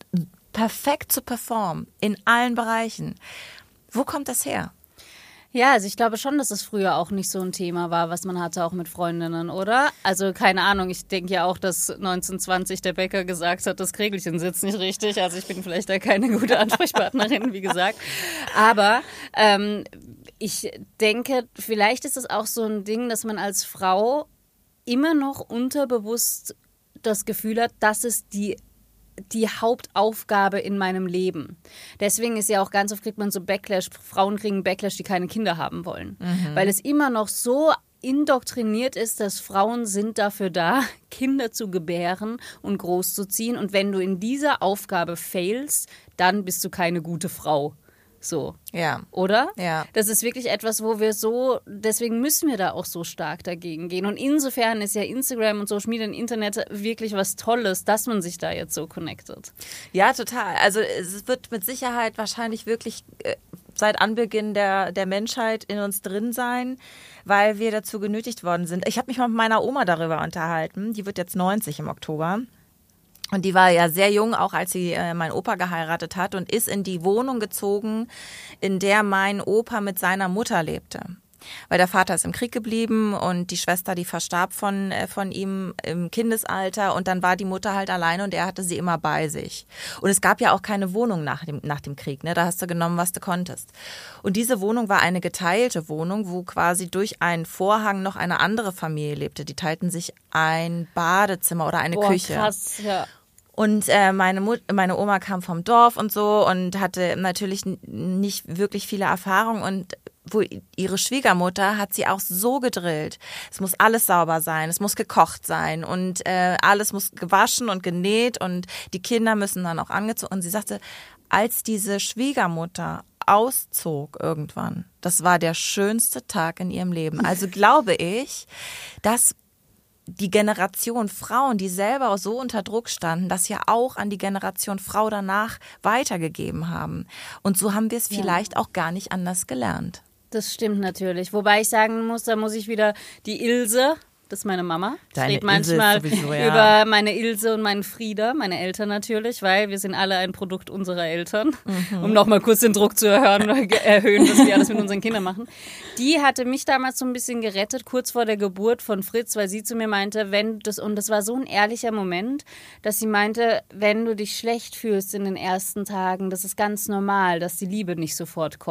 [SPEAKER 2] perfekt zu performen, in allen Bereichen. Wo kommt das her?
[SPEAKER 1] Ja, also ich glaube schon, dass es früher auch nicht so ein Thema war, was man hatte, auch mit Freundinnen, oder? Also keine Ahnung, ich denke ja auch, dass neunzehnhundertzwanzig der Bäcker gesagt hat, das Krägelchen sitzt nicht richtig. Also ich bin vielleicht da keine gute Ansprechpartnerin, wie gesagt. Aber ähm, ich denke, vielleicht ist es auch so ein Ding, dass man als Frau immer noch unterbewusst das Gefühl hat, dass es die die Hauptaufgabe in meinem Leben. Deswegen ist ja auch ganz oft, kriegt man so Backlash, Frauen kriegen Backlash, die keine Kinder haben wollen. Mhm. Weil es immer noch so indoktriniert ist, dass Frauen sind dafür da, Kinder zu gebären und großzuziehen. Und wenn du in dieser Aufgabe failst, dann bist du keine gute Frau. So.
[SPEAKER 2] Ja.
[SPEAKER 1] Oder?
[SPEAKER 2] Ja.
[SPEAKER 1] Das ist wirklich etwas, wo wir so, deswegen müssen wir da auch so stark dagegen gehen. Und insofern ist ja Instagram und Social Media und Internet wirklich was Tolles, dass man sich da jetzt so connectet.
[SPEAKER 2] Ja, total. Also es wird mit Sicherheit wahrscheinlich wirklich äh, seit Anbeginn der, der Menschheit in uns drin sein, weil wir dazu genötigt worden sind. Ich habe mich mal mit meiner Oma darüber unterhalten. Die wird jetzt neunzig im Oktober. Und die war ja sehr jung, auch als sie äh, meinen Opa geheiratet hat und ist in die Wohnung gezogen, in der mein Opa mit seiner Mutter lebte. Weil der Vater ist im Krieg geblieben und die Schwester, die verstarb von, äh, von ihm im Kindesalter und dann war die Mutter halt alleine und er hatte sie immer bei sich. Und es gab ja auch keine Wohnung nach dem, nach dem Krieg, ne? Da hast du genommen, was du konntest. Und diese Wohnung war eine geteilte Wohnung, wo quasi durch einen Vorhang noch eine andere Familie lebte. Die teilten sich ein Badezimmer oder eine
[SPEAKER 1] Boah,
[SPEAKER 2] Küche.
[SPEAKER 1] Krass, ja.
[SPEAKER 2] Und äh, meine, Mut, meine Oma kam vom Dorf und so und hatte natürlich n- nicht wirklich viele Erfahrungen und wo ihre Schwiegermutter hat sie auch so gedrillt. Es muss alles sauber sein, es muss gekocht sein und äh, alles muss gewaschen und genäht und die Kinder müssen dann auch angezogen. Und sie sagte, als diese Schwiegermutter auszog irgendwann, das war der schönste Tag in ihrem Leben. Also glaube ich, dass die Generation Frauen, die selber so unter Druck standen, das ja auch an die Generation Frau danach weitergegeben haben. Und so haben wir es
[SPEAKER 1] Ja.
[SPEAKER 2] vielleicht auch gar nicht anders gelernt.
[SPEAKER 1] Das stimmt natürlich. Wobei ich sagen muss, da muss ich wieder die Ilse, das ist meine Mama. Ich
[SPEAKER 2] Deine
[SPEAKER 1] rede manchmal
[SPEAKER 2] Ilse ist sowieso, ja.
[SPEAKER 1] über meine Ilse und meinen Frieda, meine Eltern natürlich, weil wir sind alle ein Produkt unserer Eltern. Mhm. Um nochmal kurz den Druck zu erhöhen, erhöhen, was wir alles mit unseren Kindern machen. Die hatte mich damals so ein bisschen gerettet, kurz vor der Geburt von Fritz, weil sie zu mir meinte, wenn das, und das war so ein ehrlicher Moment, dass sie meinte, wenn du dich schlecht fühlst in den ersten Tagen, das ist ganz normal, dass die Liebe nicht sofort kommt.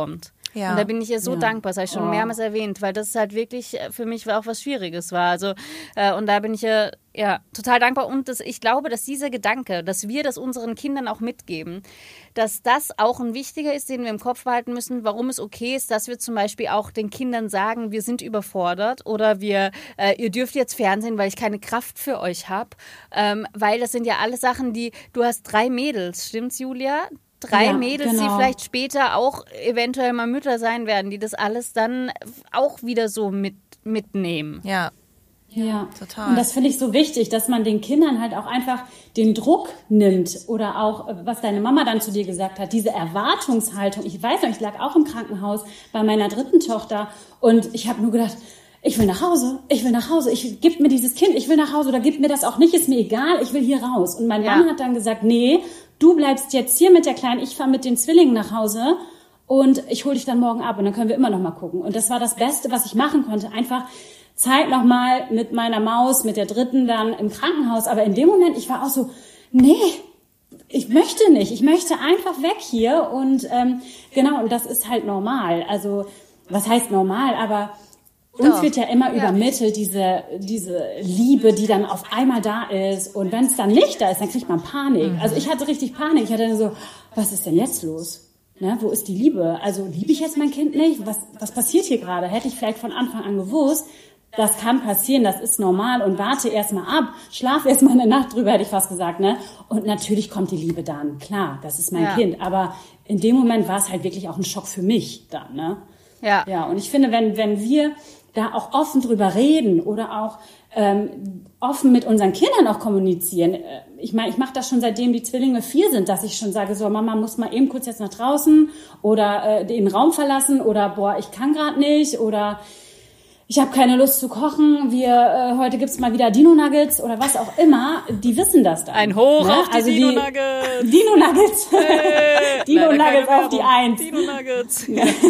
[SPEAKER 1] Ja. Und da bin ich ihr so
[SPEAKER 3] ja.
[SPEAKER 1] dankbar, das habe ich schon
[SPEAKER 3] oh.
[SPEAKER 1] mehrmals erwähnt, weil das halt wirklich für mich auch was Schwieriges war. Also, äh, und da bin ich ihr ja, total dankbar. Und das, ich glaube, dass dieser Gedanke, dass wir das unseren Kindern auch mitgeben, dass das auch ein wichtiger ist, den wir im Kopf behalten müssen, warum es okay ist, dass wir zum Beispiel auch den Kindern sagen, wir sind überfordert oder wir, äh, ihr dürft jetzt Fernsehen, weil ich keine Kraft für euch habe. Ähm, weil das sind ja alles Sachen, die, du hast drei Mädels, stimmt's, Julia? Drei ja, Mädels, genau. die vielleicht später auch eventuell mal Mütter sein werden, die das alles dann auch wieder so mit, mitnehmen.
[SPEAKER 2] Ja.
[SPEAKER 3] Ja, total. Und das finde ich so wichtig, dass man den Kindern halt auch einfach den Druck nimmt oder auch, was deine Mama dann zu dir gesagt hat, diese Erwartungshaltung. Ich weiß noch, ich lag auch im Krankenhaus bei meiner dritten Tochter und ich habe nur gedacht, ich will nach Hause, ich will nach Hause, ich gib mir dieses Kind, ich will nach Hause oder gib mir das auch nicht, ist mir egal, ich will hier raus. Und mein ja. Mann hat dann gesagt, nee, du bleibst jetzt hier mit der Kleinen, ich fahre mit den Zwillingen nach Hause und ich hole dich dann morgen ab und dann können wir immer noch mal gucken. Und das war das Beste, was ich machen konnte, einfach Zeit noch mal mit meiner Maus, mit der dritten dann im Krankenhaus. Aber in dem Moment, ich war auch so, nee, ich möchte nicht, ich möchte einfach weg hier. Und ähm, genau, und das ist halt normal. Also, was heißt normal, aber uns Doch. wird ja immer ja. übermittelt, diese, diese Liebe, die dann auf einmal da ist. Und wenn es dann nicht da ist, dann kriegt man Panik. Mhm. Also ich hatte richtig Panik. Ich hatte dann so, was ist denn jetzt los? Ne, wo ist die Liebe? Also liebe ich jetzt mein Kind nicht? Was, was passiert hier gerade? Hätte ich vielleicht von Anfang an gewusst, das kann passieren, das ist normal und warte erstmal ab. Schlaf erstmal eine Nacht drüber, hätte ich fast gesagt, ne? Und natürlich kommt die Liebe dann. Klar, das ist mein ja. Kind. Aber in dem Moment war es halt wirklich auch ein Schock für mich dann, ne? Ja. Ja, und ich finde, wenn, wenn wir da auch offen drüber reden oder auch ähm, offen mit unseren Kindern auch kommunizieren. Ich meine, ich mache das schon seitdem die Zwillinge vier sind, dass ich schon sage, so Mama muss mal eben kurz jetzt nach draußen oder äh, den Raum verlassen oder boah, ich kann gerade nicht oder ich habe keine Lust zu kochen, wir äh, heute gibt's mal wieder Dino-Nuggets oder was auch immer, die wissen das dann.
[SPEAKER 1] Ein Hoch ne? auf die also Dino-Nuggets.
[SPEAKER 3] Dino-Nuggets. Hey, Dino-Nuggets auf die Eins.
[SPEAKER 1] Dino-Nuggets.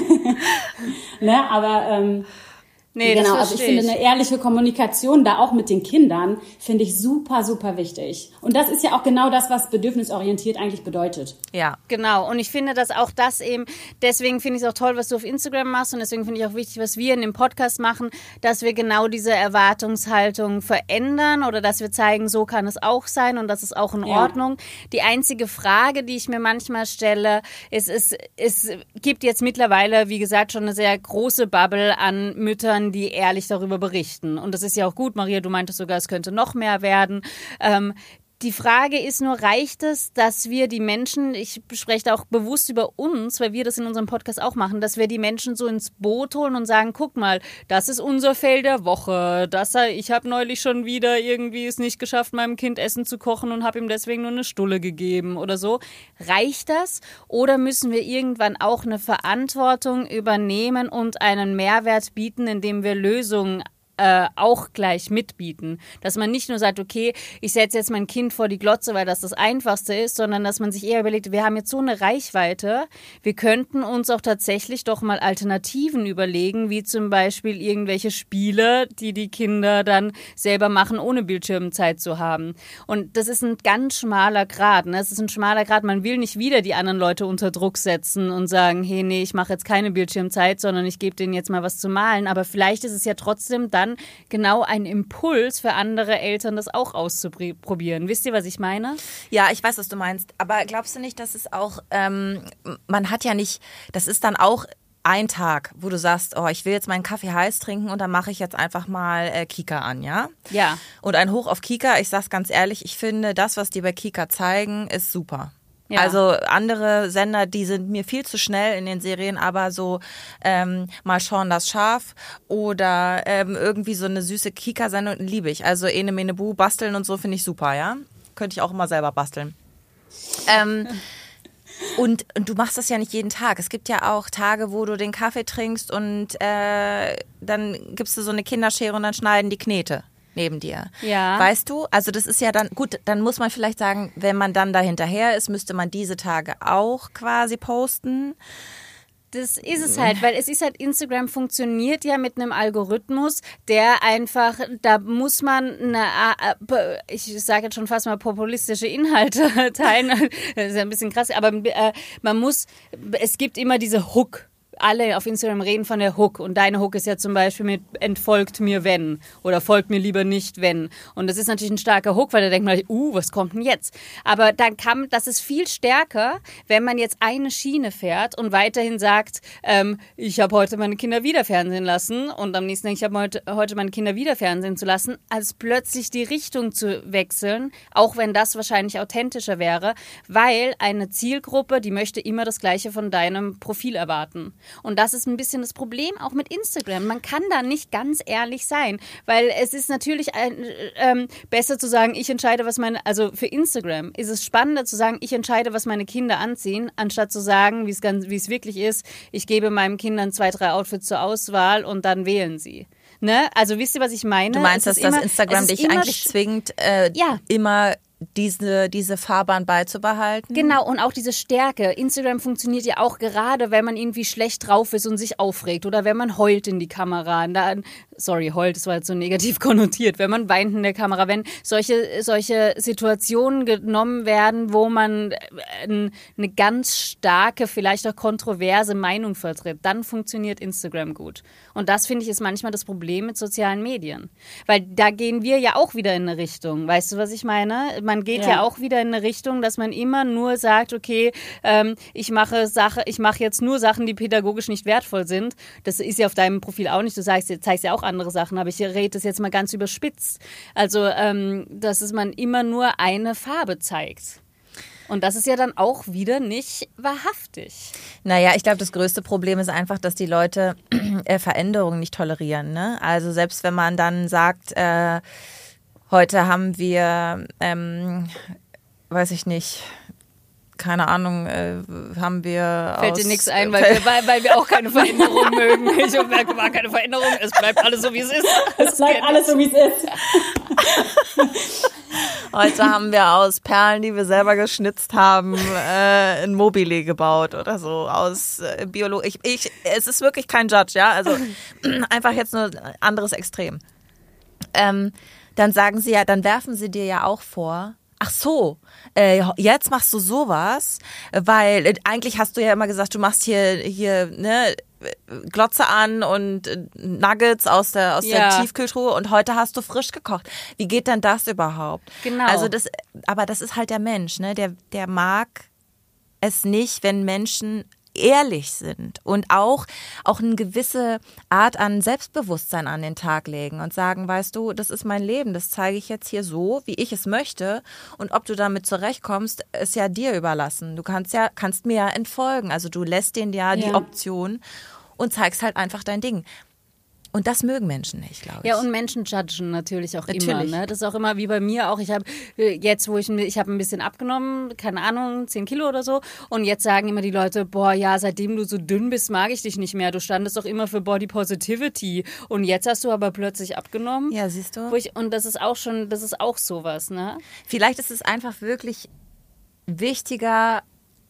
[SPEAKER 3] ne, aber ähm,
[SPEAKER 1] Nee,
[SPEAKER 3] genau,
[SPEAKER 1] das
[SPEAKER 3] also ich finde eine ehrliche Kommunikation da auch mit den Kindern finde ich super, super wichtig. Und das ist ja auch genau das, was bedürfnisorientiert eigentlich bedeutet.
[SPEAKER 1] Ja, genau. Und ich finde, dass auch das eben, deswegen finde ich es auch toll, was du auf Instagram machst und deswegen finde ich auch wichtig, was wir in dem Podcast machen, dass wir genau diese Erwartungshaltung verändern oder dass wir zeigen, so kann es auch sein und das ist auch in ja. Ordnung. Die einzige Frage, die ich mir manchmal stelle, ist, es, es gibt jetzt mittlerweile, wie gesagt, schon eine sehr große Bubble an Müttern, die ehrlich darüber berichten. Und das ist ja auch gut. Maria, du meintest sogar, es könnte noch mehr werden. Ähm, die Frage ist nur, reicht es, dass wir die Menschen, ich spreche da auch bewusst über uns, weil wir das in unserem Podcast auch machen, dass wir die Menschen so ins Boot holen und sagen, guck mal, das ist unser Fail der Woche. Das, ich habe neulich schon wieder irgendwie es nicht geschafft, meinem Kind Essen zu kochen und habe ihm deswegen nur eine Stulle gegeben oder so. Reicht das? Oder müssen wir irgendwann auch eine Verantwortung übernehmen und einen Mehrwert bieten, indem wir Lösungen Äh, auch gleich mitbieten. Dass man nicht nur sagt, okay, ich setze jetzt mein Kind vor die Glotze, weil das das Einfachste ist, sondern dass man sich eher überlegt, wir haben jetzt so eine Reichweite, wir könnten uns auch tatsächlich doch mal Alternativen überlegen, wie zum Beispiel irgendwelche Spiele, die die Kinder dann selber machen, ohne Bildschirmzeit zu haben. Und das ist ein ganz schmaler Grat. Ne? Es ist ein schmaler Grat. Man will nicht wieder die anderen Leute unter Druck setzen und sagen, hey, nee, ich mache jetzt keine Bildschirmzeit, sondern ich gebe denen jetzt mal was zu malen. Aber vielleicht ist es ja trotzdem dann genau ein Impuls für andere Eltern, das auch auszuprobieren. Wisst ihr, was ich meine?
[SPEAKER 2] Ja, ich weiß, was du meinst. Aber glaubst du nicht, dass es auch, ähm, man hat ja nicht, das ist dann auch ein Tag, wo du sagst, oh, ich will jetzt meinen Kaffee heiß trinken und dann mache ich jetzt einfach mal äh, Kika an, ja?
[SPEAKER 1] Ja.
[SPEAKER 2] Und ein Hoch auf Kika, ich sag's ganz ehrlich, ich finde, das, was die bei Kika zeigen, ist super. Ja. Also andere Sender, die sind mir viel zu schnell in den Serien, aber so ähm, mal Sean das Schaf oder ähm, irgendwie so eine süße Kika-Sendung liebe ich. Also Ene Mene Bu, basteln und so finde ich super, ja. Könnte ich auch immer selber basteln. Ähm, und, und du machst das ja nicht jeden Tag. Es gibt ja auch Tage, wo du den Kaffee trinkst und äh, dann gibst du so eine Kinderschere und dann schneiden die Knete neben dir.
[SPEAKER 1] Ja.
[SPEAKER 2] Weißt du? Also das ist ja dann, gut, dann muss man vielleicht sagen, wenn man dann da hinterher ist, müsste man diese Tage auch quasi posten.
[SPEAKER 1] Das ist es halt, weil es ist halt, Instagram funktioniert ja mit einem Algorithmus, der einfach, da muss man eine, ich sage jetzt schon fast mal populistische Inhalte teilen, das ist ein bisschen krass, aber man muss, es gibt immer diese Hook. alle auf Instagram reden von der Hook und deine Hook ist ja zum Beispiel mit entfolgt mir wenn oder folgt mir lieber nicht wenn. Und das ist natürlich ein starker Hook, weil da denkt man, uh, was kommt denn jetzt? Aber dann kann, das ist viel stärker, wenn man jetzt eine Schiene fährt und weiterhin sagt, ähm, ich habe heute meine Kinder wieder fernsehen lassen und am nächsten Tag, ich habe heute, heute meine Kinder wieder fernsehen zu lassen, als plötzlich die Richtung zu wechseln, auch wenn das wahrscheinlich authentischer wäre, weil eine Zielgruppe, die möchte immer das Gleiche von deinem Profil erwarten. Und das ist ein bisschen das Problem auch mit Instagram. Man kann da nicht ganz ehrlich sein, weil es ist natürlich ein, ähm, besser zu sagen, ich entscheide, was meine, also für Instagram ist es spannender zu sagen, ich entscheide, was meine Kinder anziehen, anstatt zu sagen, wie es ganz, wie es wirklich ist, ich gebe meinen Kindern zwei, drei Outfits zur Auswahl und dann wählen sie. Ne? Also wisst ihr, was ich meine?
[SPEAKER 2] Du meinst, dass das
[SPEAKER 1] immer,
[SPEAKER 2] Instagram dich eigentlich zwingt, äh, ja. immer diese, diese Fahrbahn beizubehalten?
[SPEAKER 1] Genau, und auch diese Stärke. Instagram funktioniert ja auch gerade, wenn man irgendwie schlecht drauf ist und sich aufregt oder wenn man heult in die Kamera. Dann, sorry, heult, das war jetzt so negativ konnotiert. Wenn man weint in der Kamera, wenn solche, solche Situationen genommen werden, wo man eine ganz starke, vielleicht auch kontroverse Meinung vertritt, dann funktioniert Instagram gut. Und das, finde ich, ist manchmal das Problem mit sozialen Medien. Weil da gehen wir ja auch wieder in eine Richtung. Weißt du, was ich meine? Man geht ja. ja auch wieder in eine Richtung, dass man immer nur sagt, okay, ähm, ich mache Sache, ich mache jetzt nur Sachen, die pädagogisch nicht wertvoll sind. Das ist ja auf deinem Profil auch nicht. Du sagst, zeigst ja auch andere Sachen, aber ich rede das jetzt mal ganz überspitzt. Also, ähm, dass es man immer nur eine Farbe zeigt. Und das ist ja dann auch wieder nicht wahrhaftig.
[SPEAKER 2] Naja, ich glaube, das größte Problem ist einfach, dass die Leute äh, Veränderungen nicht tolerieren. Ne? Also selbst wenn man dann sagt, äh, heute haben wir, ähm, weiß ich nicht, keine Ahnung, äh, haben wir
[SPEAKER 1] Fällt
[SPEAKER 2] aus,
[SPEAKER 1] dir nichts ein, weil wir, weil, weil wir auch keine Veränderung mögen. Ich merke, war keine Veränderung, es bleibt alles so, wie es ist.
[SPEAKER 3] Es bleibt alles so, wie es ist.
[SPEAKER 2] Heute haben wir aus Perlen, die wir selber geschnitzt haben, äh, ein Mobile gebaut oder so, aus äh, Biolo. Ich, ich, es ist wirklich kein Judge, ja, also einfach jetzt nur ein anderes Extrem. Ähm, dann sagen sie ja, dann werfen sie dir ja auch vor, ach so, äh, jetzt machst du sowas, weil äh, eigentlich hast du ja immer gesagt, du machst hier, hier, ne, Glotze an und Nuggets aus der aus ja. der Tiefkühltruhe und heute hast du frisch gekocht. Wie geht denn das überhaupt?
[SPEAKER 1] Genau.
[SPEAKER 2] Also das, aber das ist halt der Mensch, ne? Der der mag es nicht, wenn Menschen ehrlich sind und auch auch eine gewisse Art an Selbstbewusstsein an den Tag legen und sagen, weißt du, das ist mein Leben, das zeige ich jetzt hier so, wie ich es möchte und ob du damit zurechtkommst, ist ja dir überlassen. Du kannst ja kannst mir ja entfolgen, also du lässt denen ja, ja. die Option und zeigst halt einfach dein Ding. Und das mögen Menschen nicht, glaube ich.
[SPEAKER 1] Ja, und Menschen judgen natürlich auch
[SPEAKER 2] natürlich.
[SPEAKER 1] immer. Ne? Das ist auch immer wie bei mir auch. Ich habe jetzt, wo ich, ich habe ein bisschen abgenommen, keine Ahnung, zehn Kilo oder so. Und jetzt sagen immer die Leute, boah, ja, seitdem du so dünn bist, mag ich dich nicht mehr. Du standest doch immer für Body Positivity. Und jetzt hast du aber plötzlich abgenommen.
[SPEAKER 2] Ja, siehst du.
[SPEAKER 1] Wo ich, und das ist auch schon, das ist auch sowas, ne?
[SPEAKER 2] Vielleicht ist es einfach wirklich wichtiger,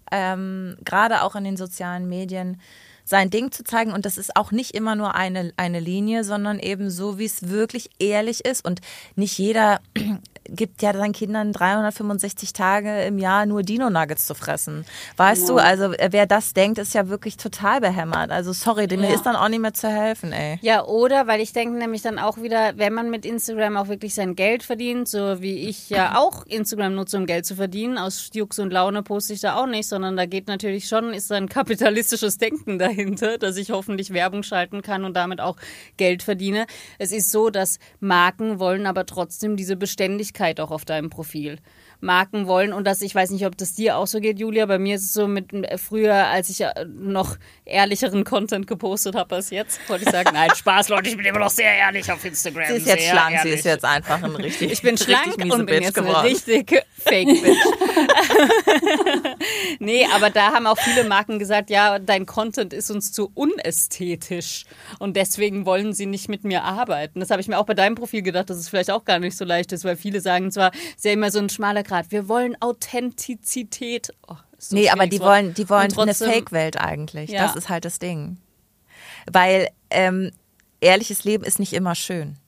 [SPEAKER 2] ähm, gerade auch in den sozialen Medien, sein Ding zu zeigen und das ist auch nicht immer nur eine, eine Linie, sondern eben so, wie es wirklich ehrlich ist und nicht jeder gibt ja seinen Kindern dreihundertfünfundsechzig Tage im Jahr nur Dino-Nuggets zu fressen. Weißt ja. du, also wer das denkt, ist ja wirklich total behämmert. Also sorry, dem ja. ist dann auch nicht mehr zu helfen, ey.
[SPEAKER 1] Ja, oder, weil ich denke nämlich dann auch wieder, wenn man mit Instagram auch wirklich sein Geld verdient, so wie ich ja auch Instagram nutze, um Geld zu verdienen, aus Jux und Laune poste ich da auch nicht, sondern da geht natürlich schon, ist da ein kapitalistisches Denken dahinter, dass ich hoffentlich Werbung schalten kann und damit auch Geld verdiene. Es ist so, dass Marken wollen aber trotzdem diese Beständigkeit auch auf deinem Profil. Marken wollen und das, ich weiß nicht, ob das dir auch so geht, Julia, bei mir ist es so mit früher, als ich noch ehrlicheren Content gepostet habe als jetzt, wollte ich sagen, nein, Spaß, Leute, ich bin immer noch sehr ehrlich auf Instagram.
[SPEAKER 2] Sie ist jetzt
[SPEAKER 1] sehr
[SPEAKER 2] schlank,
[SPEAKER 1] ehrlich.
[SPEAKER 2] Sie ist jetzt einfach ein richtig
[SPEAKER 1] Ich bin schlank und bin
[SPEAKER 2] Bitch
[SPEAKER 1] jetzt
[SPEAKER 2] geworden.
[SPEAKER 1] eine richtig Fake-Bitch. Nee, aber da haben auch viele Marken gesagt, ja, dein Content ist uns zu unästhetisch und deswegen wollen sie nicht mit mir arbeiten. Das habe ich mir auch bei deinem Profil gedacht, dass es vielleicht auch gar nicht so leicht ist, weil viele sagen zwar, es ist ja immer so ein schmaler Grad, wir wollen Authentizität. Oh, so
[SPEAKER 2] nee, aber die wollen, die wollen
[SPEAKER 1] trotzdem,
[SPEAKER 2] eine Fake-Welt eigentlich.
[SPEAKER 1] Ja.
[SPEAKER 2] Das ist halt das Ding. Weil ähm, ehrliches Leben ist nicht immer schön.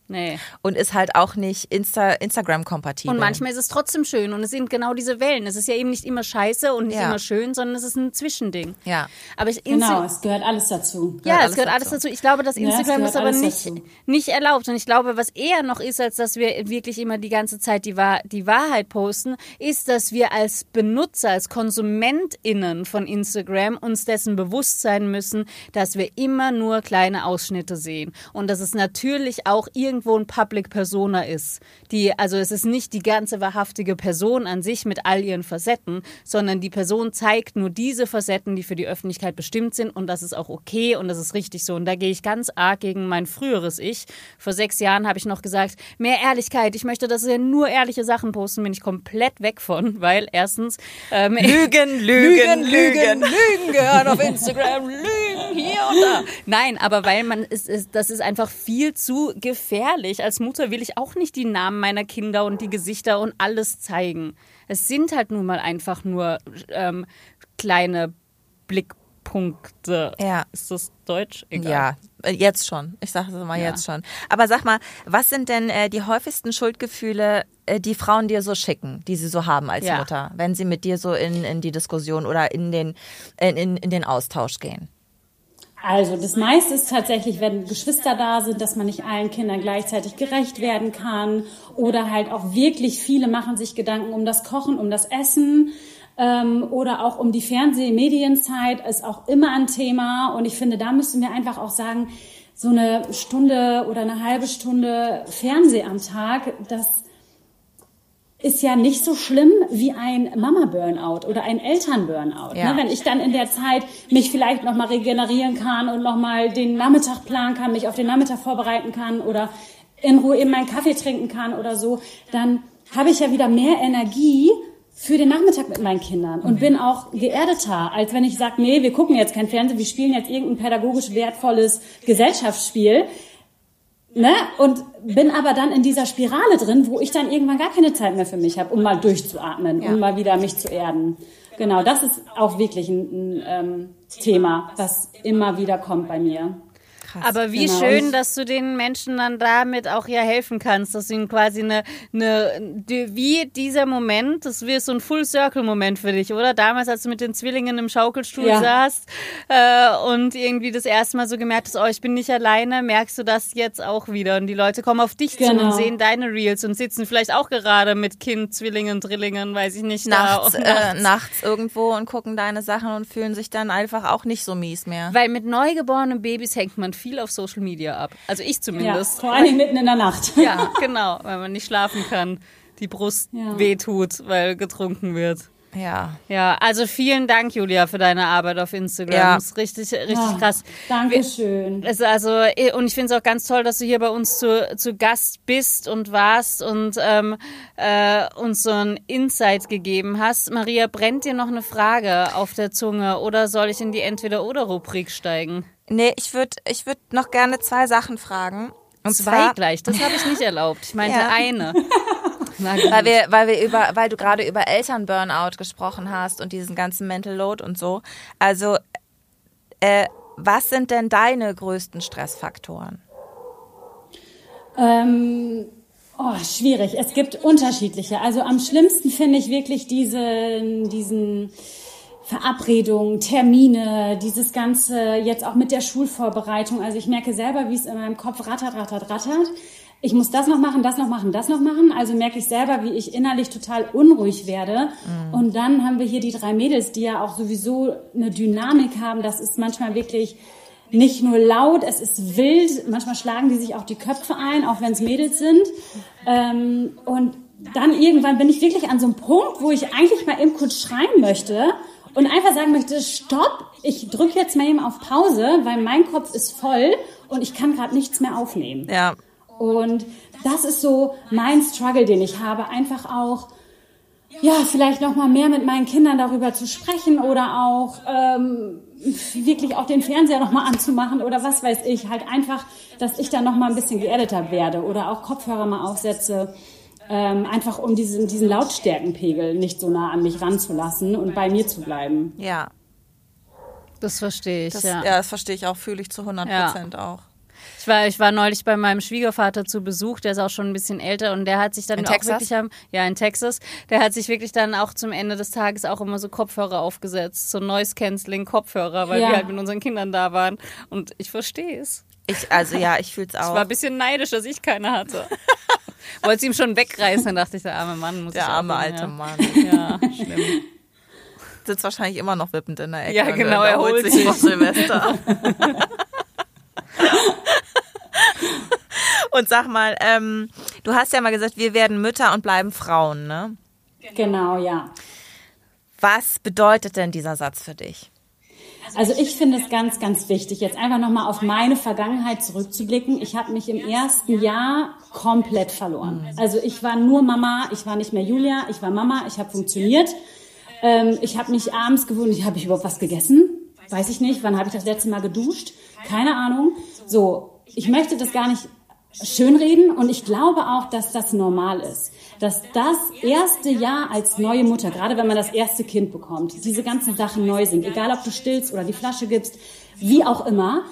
[SPEAKER 1] Nee.
[SPEAKER 2] Und ist halt auch nicht Insta- Instagram-kompatibel.
[SPEAKER 1] Und manchmal ist es trotzdem schön und es sind genau diese Wellen. Es ist ja eben nicht immer scheiße und nicht
[SPEAKER 2] Ja.
[SPEAKER 1] immer schön, sondern es ist ein Zwischending.
[SPEAKER 2] Ja.
[SPEAKER 1] Aber ich,
[SPEAKER 3] Genau, es gehört alles dazu.
[SPEAKER 1] Ja,
[SPEAKER 2] alles
[SPEAKER 1] es gehört
[SPEAKER 2] dazu.
[SPEAKER 1] alles dazu. Ich glaube, dass
[SPEAKER 3] Ja, es
[SPEAKER 1] Instagram
[SPEAKER 3] gehört
[SPEAKER 1] ist aber
[SPEAKER 3] alles
[SPEAKER 1] nicht,
[SPEAKER 3] dazu.
[SPEAKER 1] nicht erlaubt. Und ich glaube, was eher noch ist, als dass wir wirklich immer die ganze Zeit die, Wahr die Wahrheit posten, ist, dass wir als Benutzer, als KonsumentInnen von Instagram uns dessen bewusst sein müssen, dass wir immer nur kleine Ausschnitte sehen. Und dass es natürlich auch irgendwo ein Public Persona ist. Die, also es ist nicht die ganze wahrhaftige Person an sich mit all ihren Facetten, sondern die Person zeigt nur diese Facetten, die für die Öffentlichkeit bestimmt sind und das ist auch okay und das ist richtig so. Und da gehe ich ganz arg gegen mein früheres Ich. Vor sechs Jahren habe ich noch gesagt, mehr Ehrlichkeit, ich möchte, dass wir nur ehrliche Sachen posten, bin ich komplett weg von, weil erstens ähm,
[SPEAKER 2] Lügen, Lügen, Lügen, Lügen gehören auf Instagram, Lügen hier und da.
[SPEAKER 1] Nein, aber weil man ist, ist, das ist einfach viel zu gefährlich. Als Mutter will ich auch nicht die Namen meiner Kinder und die Gesichter und alles zeigen. Es sind halt nun mal einfach nur ähm, kleine Blickpunkte.
[SPEAKER 2] Ja.
[SPEAKER 1] Ist das Deutsch? Egal.
[SPEAKER 2] Ja, äh, jetzt schon. Ich sage es mal
[SPEAKER 1] Ja.
[SPEAKER 2] jetzt schon. Aber sag mal, was sind denn äh, die häufigsten Schuldgefühle, äh, die Frauen dir so schicken, die sie so haben als
[SPEAKER 1] Ja.
[SPEAKER 2] Mutter, wenn sie mit dir so in, in die Diskussion oder in den, in, in, in den Austausch gehen?
[SPEAKER 3] Also das meiste ist tatsächlich, wenn Geschwister da sind, dass man nicht allen Kindern gleichzeitig gerecht werden kann oder halt auch wirklich viele machen sich Gedanken um das Kochen, um das Essen ähm, oder auch um die Fernseh-Medienzeit ist auch immer ein Thema und ich finde, da müssen wir einfach auch sagen, so eine Stunde oder eine halbe Stunde Fernseh am Tag, das ist ja nicht so schlimm wie ein Mama-Burnout oder ein Eltern-Burnout.
[SPEAKER 2] Ja.
[SPEAKER 3] Ne? Wenn ich dann in der Zeit mich vielleicht nochmal regenerieren kann und nochmal den Nachmittag planen kann, mich auf den Nachmittag vorbereiten kann oder in Ruhe eben meinen Kaffee trinken kann oder so, dann habe ich ja wieder mehr Energie für den Nachmittag mit meinen Kindern und bin auch geerdeter, als wenn ich sage, nee, wir gucken jetzt kein Fernsehen, wir spielen jetzt irgendein pädagogisch wertvolles Gesellschaftsspiel. Ne? Und bin aber dann in dieser Spirale drin, wo ich dann irgendwann gar keine Zeit mehr für mich habe, um mal durchzuatmen,
[SPEAKER 2] Ja.
[SPEAKER 3] um mal wieder mich zu erden. Genau, das ist auch wirklich ein, ein ähm, Thema, das immer wieder kommt bei mir.
[SPEAKER 2] Krass.
[SPEAKER 1] Aber wie
[SPEAKER 3] Genau.
[SPEAKER 1] schön, dass du den Menschen dann damit auch ja helfen kannst, dass du ihnen quasi eine, eine die, wie dieser Moment, das wäre so ein Full-Circle-Moment für dich, oder? Damals, als du mit den Zwillingen im Schaukelstuhl
[SPEAKER 3] Ja.
[SPEAKER 1] saßt äh, und irgendwie das erste Mal so gemerkt hast, oh, ich bin nicht alleine, merkst du das jetzt auch wieder und die Leute kommen auf dich zu
[SPEAKER 3] Genau.
[SPEAKER 1] und sehen deine Reels und sitzen vielleicht auch gerade mit Kind, Zwillingen, Drillingen, weiß ich nicht,
[SPEAKER 2] Nachts,
[SPEAKER 1] da und
[SPEAKER 2] äh, nachts irgendwo und gucken deine Sachen und fühlen sich dann einfach auch nicht so mies mehr.
[SPEAKER 1] Weil mit neugeborenen Babys hängt man viel auf Social Media ab. Also ich
[SPEAKER 3] Ja,
[SPEAKER 1] zumindest.
[SPEAKER 3] vor allen Dingen mitten in der Nacht.
[SPEAKER 1] Ja, genau, weil man nicht schlafen kann, die Brust
[SPEAKER 3] Ja.
[SPEAKER 1] wehtut, weil getrunken wird.
[SPEAKER 2] Ja.
[SPEAKER 1] Ja, also vielen Dank, Julia, für deine Arbeit auf Instagram.
[SPEAKER 2] Ja.
[SPEAKER 1] Das ist richtig, richtig
[SPEAKER 3] Ah,
[SPEAKER 1] krass.
[SPEAKER 3] Dankeschön.
[SPEAKER 1] Es ist also, und ich finde es auch ganz toll, dass du hier bei uns zu, zu Gast bist und warst und ähm, äh, uns so ein Insight gegeben hast. Maria, brennt dir noch eine Frage auf der Zunge oder soll ich in die Entweder-oder-Rubrik steigen?
[SPEAKER 2] Nee, ich würde ich würd noch gerne zwei Sachen fragen. Und
[SPEAKER 1] Zwei
[SPEAKER 2] zwar,
[SPEAKER 1] gleich, das habe ich nicht erlaubt. Ich meinte
[SPEAKER 2] Ja.
[SPEAKER 1] eine. Na gut.
[SPEAKER 2] weil wir, weil wir über, weil du gerade über Elternburnout gesprochen hast und diesen ganzen Mental Load und so. Also, äh, was sind denn deine größten Stressfaktoren?
[SPEAKER 3] Ähm, oh, schwierig. Es gibt unterschiedliche. Also am schlimmsten finde ich wirklich diese, diesen Verabredungen, Termine, dieses Ganze jetzt auch mit der Schulvorbereitung. Also ich merke selber, wie es in meinem Kopf rattert, rattert, rattert. Ich muss das noch machen, das noch machen, das noch machen. Also merke ich selber, wie ich innerlich total unruhig werde. Mhm. Und dann haben wir hier die drei Mädels, die ja auch sowieso eine Dynamik haben. Das ist manchmal wirklich nicht nur laut, es ist wild. Manchmal schlagen die sich auch die Köpfe ein, auch wenn es Mädels sind. Ähm, und dann irgendwann bin ich wirklich an so einem Punkt, wo ich eigentlich mal eben kurz schreien möchte und einfach sagen möchte, stopp, ich drücke jetzt mal eben auf Pause, weil mein Kopf ist voll und ich kann gerade nichts mehr aufnehmen.
[SPEAKER 2] Ja.
[SPEAKER 3] Und das ist so mein Struggle, den ich habe, einfach auch, ja, vielleicht noch mal mehr mit meinen Kindern darüber zu sprechen oder auch ähm, wirklich auch den Fernseher noch mal anzumachen oder was weiß ich, halt einfach, dass ich dann noch mal ein bisschen geerdeter werde oder auch Kopfhörer mal aufsetze, ähm, einfach um diesen, diesen Lautstärkenpegel nicht so nah an mich ranzulassen und bei mir zu bleiben.
[SPEAKER 2] Ja.
[SPEAKER 1] Das verstehe ich,
[SPEAKER 2] Das,
[SPEAKER 1] ja.
[SPEAKER 2] ja, das verstehe ich auch, fühle ich zu hundert Prozent ja. auch.
[SPEAKER 1] Ich war, ich war neulich bei meinem Schwiegervater zu Besuch, der ist auch schon ein bisschen älter und der hat sich dann
[SPEAKER 2] in
[SPEAKER 1] auch
[SPEAKER 2] Texas?
[SPEAKER 1] wirklich am, ja in Texas, der hat sich wirklich dann auch zum Ende des Tages auch immer so Kopfhörer aufgesetzt, so Noise-Canceling-Kopfhörer, weil
[SPEAKER 3] Ja.
[SPEAKER 1] wir halt mit unseren Kindern da waren und ich verstehe es.
[SPEAKER 2] Ich, also ja, ich fühl's auch.
[SPEAKER 1] Ich war ein bisschen neidisch, dass ich keine hatte. Wollte sie ihm schon wegreißen, dann dachte ich, der arme Mann muss ich
[SPEAKER 2] Der arme
[SPEAKER 1] auch
[SPEAKER 2] alte
[SPEAKER 1] ja.
[SPEAKER 2] Mann.
[SPEAKER 1] Ja, schlimm.
[SPEAKER 2] Sitzt wahrscheinlich immer noch wippend in der Ecke.
[SPEAKER 1] Ja, genau,
[SPEAKER 2] und
[SPEAKER 1] er holt
[SPEAKER 2] sich
[SPEAKER 1] sich.
[SPEAKER 2] vor Silvester. Und sag mal, ähm, du hast ja mal gesagt, wir werden Mütter und bleiben Frauen, ne?
[SPEAKER 3] Genau, ja.
[SPEAKER 2] Was bedeutet denn dieser Satz für dich?
[SPEAKER 3] Also ich finde es ganz, ganz wichtig, jetzt einfach nochmal auf meine Vergangenheit zurückzublicken. Ich habe mich im ersten Jahr komplett verloren. Also ich war nur Mama, ich war nicht mehr Julia, ich war Mama, ich habe funktioniert. Ähm, ich habe mich abends gewundert, habe ich überhaupt was gegessen? Weiß ich nicht. Wann habe ich das letzte Mal geduscht? Keine Ahnung. So, ich möchte das gar nicht schönreden und ich glaube auch, dass das normal ist. Dass das erste Jahr als neue Mutter, gerade wenn man das erste Kind bekommt, diese ganzen Sachen neu sind, egal ob du stillst oder die Flasche gibst, wie auch immer,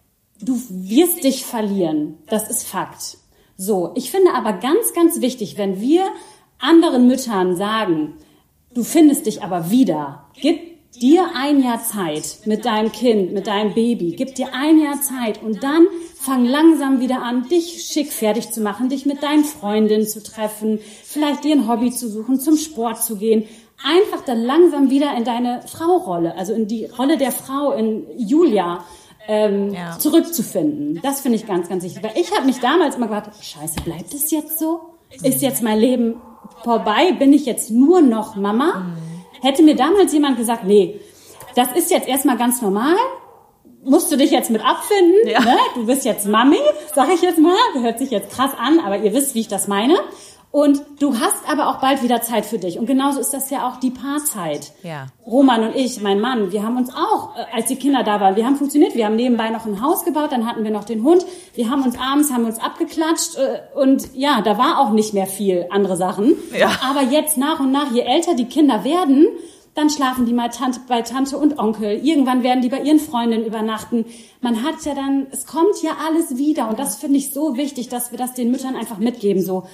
[SPEAKER 3] du wirst dich verlieren. Das ist Fakt. So, ich finde aber ganz, ganz wichtig, wenn wir anderen Müttern sagen, du findest dich aber wieder, gib dir ein Jahr Zeit mit deinem Kind, mit deinem Baby, gib dir ein Jahr Zeit und dann fang langsam wieder an, dich schick fertig zu machen, dich mit deinen Freundinnen zu treffen, vielleicht dir ein Hobby zu suchen, zum Sport zu gehen. Einfach dann langsam wieder in deine Frau-Rolle, also in die Rolle der Frau, in Julia, ähm,
[SPEAKER 2] Ja.
[SPEAKER 3] zurückzufinden. Das finde ich ganz, ganz wichtig. Weil ich habe mich damals immer gedacht, scheiße, bleibt es jetzt so? Ist jetzt mein Leben vorbei? Bin ich jetzt nur noch Mama? Hätte mir damals jemand gesagt, nee, das ist jetzt erstmal ganz normal, musst du dich jetzt mit abfinden,
[SPEAKER 2] Ja.
[SPEAKER 3] ne? Du bist jetzt Mami, sag ich jetzt mal, hört sich jetzt krass an, aber ihr wisst, wie ich das meine. Und du hast aber auch bald wieder Zeit für dich. Und genauso ist das ja auch die Paarzeit.
[SPEAKER 2] Ja.
[SPEAKER 3] Roman und ich, mein Mann, wir haben uns auch, äh, als die Kinder da waren, wir haben funktioniert. Wir haben nebenbei noch ein Haus gebaut, dann hatten wir noch den Hund. Wir haben uns abends, haben uns abgeklatscht. Äh, und ja, da war auch nicht mehr viel andere Sachen.
[SPEAKER 2] Ja.
[SPEAKER 3] Aber jetzt nach und nach, je älter die Kinder werden, dann schlafen die mal Tante, bei Tante und Onkel. Irgendwann werden die bei ihren Freundinnen übernachten. Man hat ja dann, es kommt ja alles wieder. Und das finde ich so wichtig, dass wir das den Müttern einfach mitgeben. So,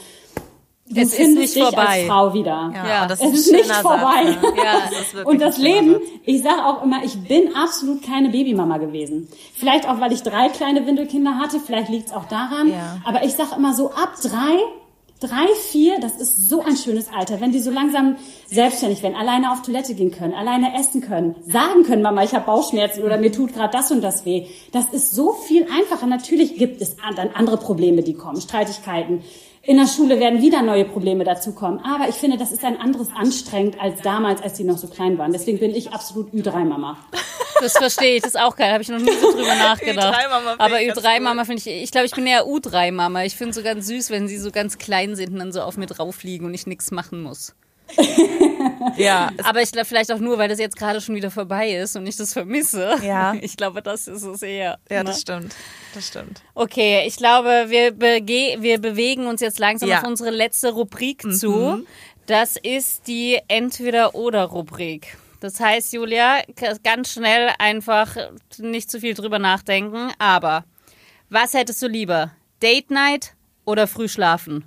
[SPEAKER 3] du
[SPEAKER 1] Es ist
[SPEAKER 3] findest
[SPEAKER 1] nicht
[SPEAKER 3] dich
[SPEAKER 1] vorbei.
[SPEAKER 3] als Frau wieder.
[SPEAKER 2] Ja,
[SPEAKER 1] Ja.
[SPEAKER 2] und das
[SPEAKER 3] Es
[SPEAKER 2] ist
[SPEAKER 3] ist
[SPEAKER 2] ein
[SPEAKER 3] nicht
[SPEAKER 2] schöner
[SPEAKER 3] vorbei.
[SPEAKER 2] Satz. Ne?
[SPEAKER 1] Ja.
[SPEAKER 2] Das ist wirklich
[SPEAKER 3] Und das
[SPEAKER 2] ein schöner
[SPEAKER 3] Leben,
[SPEAKER 2] Satz.
[SPEAKER 3] ich sage auch immer, ich bin absolut keine Babymama gewesen. Vielleicht auch, weil ich drei kleine Windelkinder hatte, vielleicht liegt es auch daran.
[SPEAKER 2] Ja.
[SPEAKER 3] Aber ich sage immer so, ab drei, drei, vier, das ist so ein schönes Alter. Wenn die so langsam selbstständig werden, alleine auf Toilette gehen können, alleine essen können, sagen können, Mama, ich habe Bauchschmerzen oder mir tut gerade das und das weh. Das ist so viel einfacher. Natürlich gibt es dann andere Probleme, die kommen, Streitigkeiten. In der Schule werden wieder neue Probleme dazukommen. Aber ich finde, das ist ein anderes anstrengend als damals, als die noch so klein waren. Deswegen bin ich absolut Ü drei Mama.
[SPEAKER 1] Das verstehe ich, das ist auch geil, habe ich noch nie so drüber nachgedacht.
[SPEAKER 2] Ü drei Mama finde
[SPEAKER 1] Aber
[SPEAKER 2] ich ganz
[SPEAKER 1] Ü drei Mama finde ich, ich glaube, ich bin eher U drei Mama. Ich finde es so ganz süß, wenn sie so ganz klein sind und dann so auf mir drauf liegen und ich nichts machen muss.
[SPEAKER 2] Ja,
[SPEAKER 1] Aber ich glaube vielleicht auch nur, weil das jetzt gerade schon wieder vorbei ist und ich das vermisse.
[SPEAKER 2] Ja.
[SPEAKER 1] Ich glaube, das ist es eher.
[SPEAKER 2] ja,
[SPEAKER 1] ne?
[SPEAKER 2] das stimmt. Das stimmt.
[SPEAKER 1] Okay, ich glaube, wir, bege wir bewegen uns jetzt langsam
[SPEAKER 2] Ja.
[SPEAKER 1] auf unsere letzte Rubrik zu. Das ist die Entweder-Oder-Rubrik. Das heißt, Julia, ganz schnell einfach nicht zu viel drüber nachdenken. Aber was hättest du lieber? Date Night oder früh schlafen?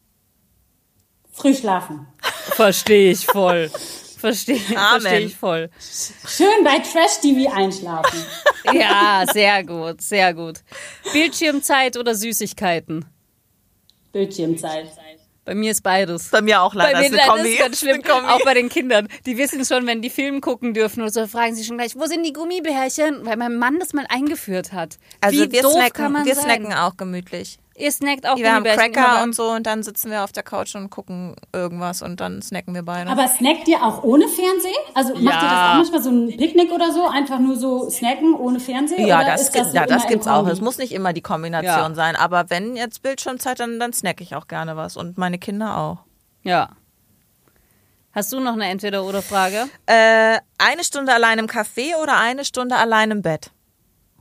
[SPEAKER 3] Früh schlafen.
[SPEAKER 1] Verstehe ich voll. Verstehe
[SPEAKER 2] Amen.
[SPEAKER 1] versteh ich voll.
[SPEAKER 3] Schön bei Trash-T V einschlafen.
[SPEAKER 1] Ja, sehr gut, sehr gut. Bildschirmzeit oder Süßigkeiten?
[SPEAKER 3] Bildschirmzeit.
[SPEAKER 1] Bei mir ist beides.
[SPEAKER 2] Bei mir auch leider.
[SPEAKER 1] Bei mir
[SPEAKER 2] ist eine
[SPEAKER 1] leider
[SPEAKER 2] Kombi.
[SPEAKER 1] ist ganz schlimm,
[SPEAKER 2] Eine Kombi.
[SPEAKER 1] auch bei den Kindern. Die wissen schon, wenn die Film gucken dürfen oder so, fragen sie schon gleich, wo sind die Gummibärchen? Weil mein Mann das mal eingeführt hat.
[SPEAKER 2] Also
[SPEAKER 1] Wie
[SPEAKER 2] wir
[SPEAKER 1] doof
[SPEAKER 2] snacken,
[SPEAKER 1] kann man
[SPEAKER 2] wir
[SPEAKER 1] sein?
[SPEAKER 2] snacken auch gemütlich.
[SPEAKER 1] Ihr snackt auch
[SPEAKER 2] Wir haben
[SPEAKER 1] Gummibärchen.
[SPEAKER 2] Cracker
[SPEAKER 1] immer
[SPEAKER 2] und so und dann sitzen wir auf der Couch und gucken irgendwas und dann snacken wir beide.
[SPEAKER 3] Aber snackt ihr auch ohne Fernsehen? Also macht ihr das auch manchmal so ein Picknick oder so? Einfach nur so snacken ohne Fernsehen?
[SPEAKER 2] ja,
[SPEAKER 3] oder
[SPEAKER 2] das,
[SPEAKER 3] ist das so
[SPEAKER 2] ja, das
[SPEAKER 3] immer im
[SPEAKER 2] gibt's auch.
[SPEAKER 3] Kombi?
[SPEAKER 2] Es muss nicht immer die Kombination
[SPEAKER 1] Ja.
[SPEAKER 2] sein. Aber wenn jetzt Bildschirmzeit, dann, dann snack ich auch gerne was. Und meine Kinder auch.
[SPEAKER 1] Ja. Hast du noch eine Entweder-oder-Frage?
[SPEAKER 2] Äh, eine Stunde allein im Café oder eine Stunde allein im Bett?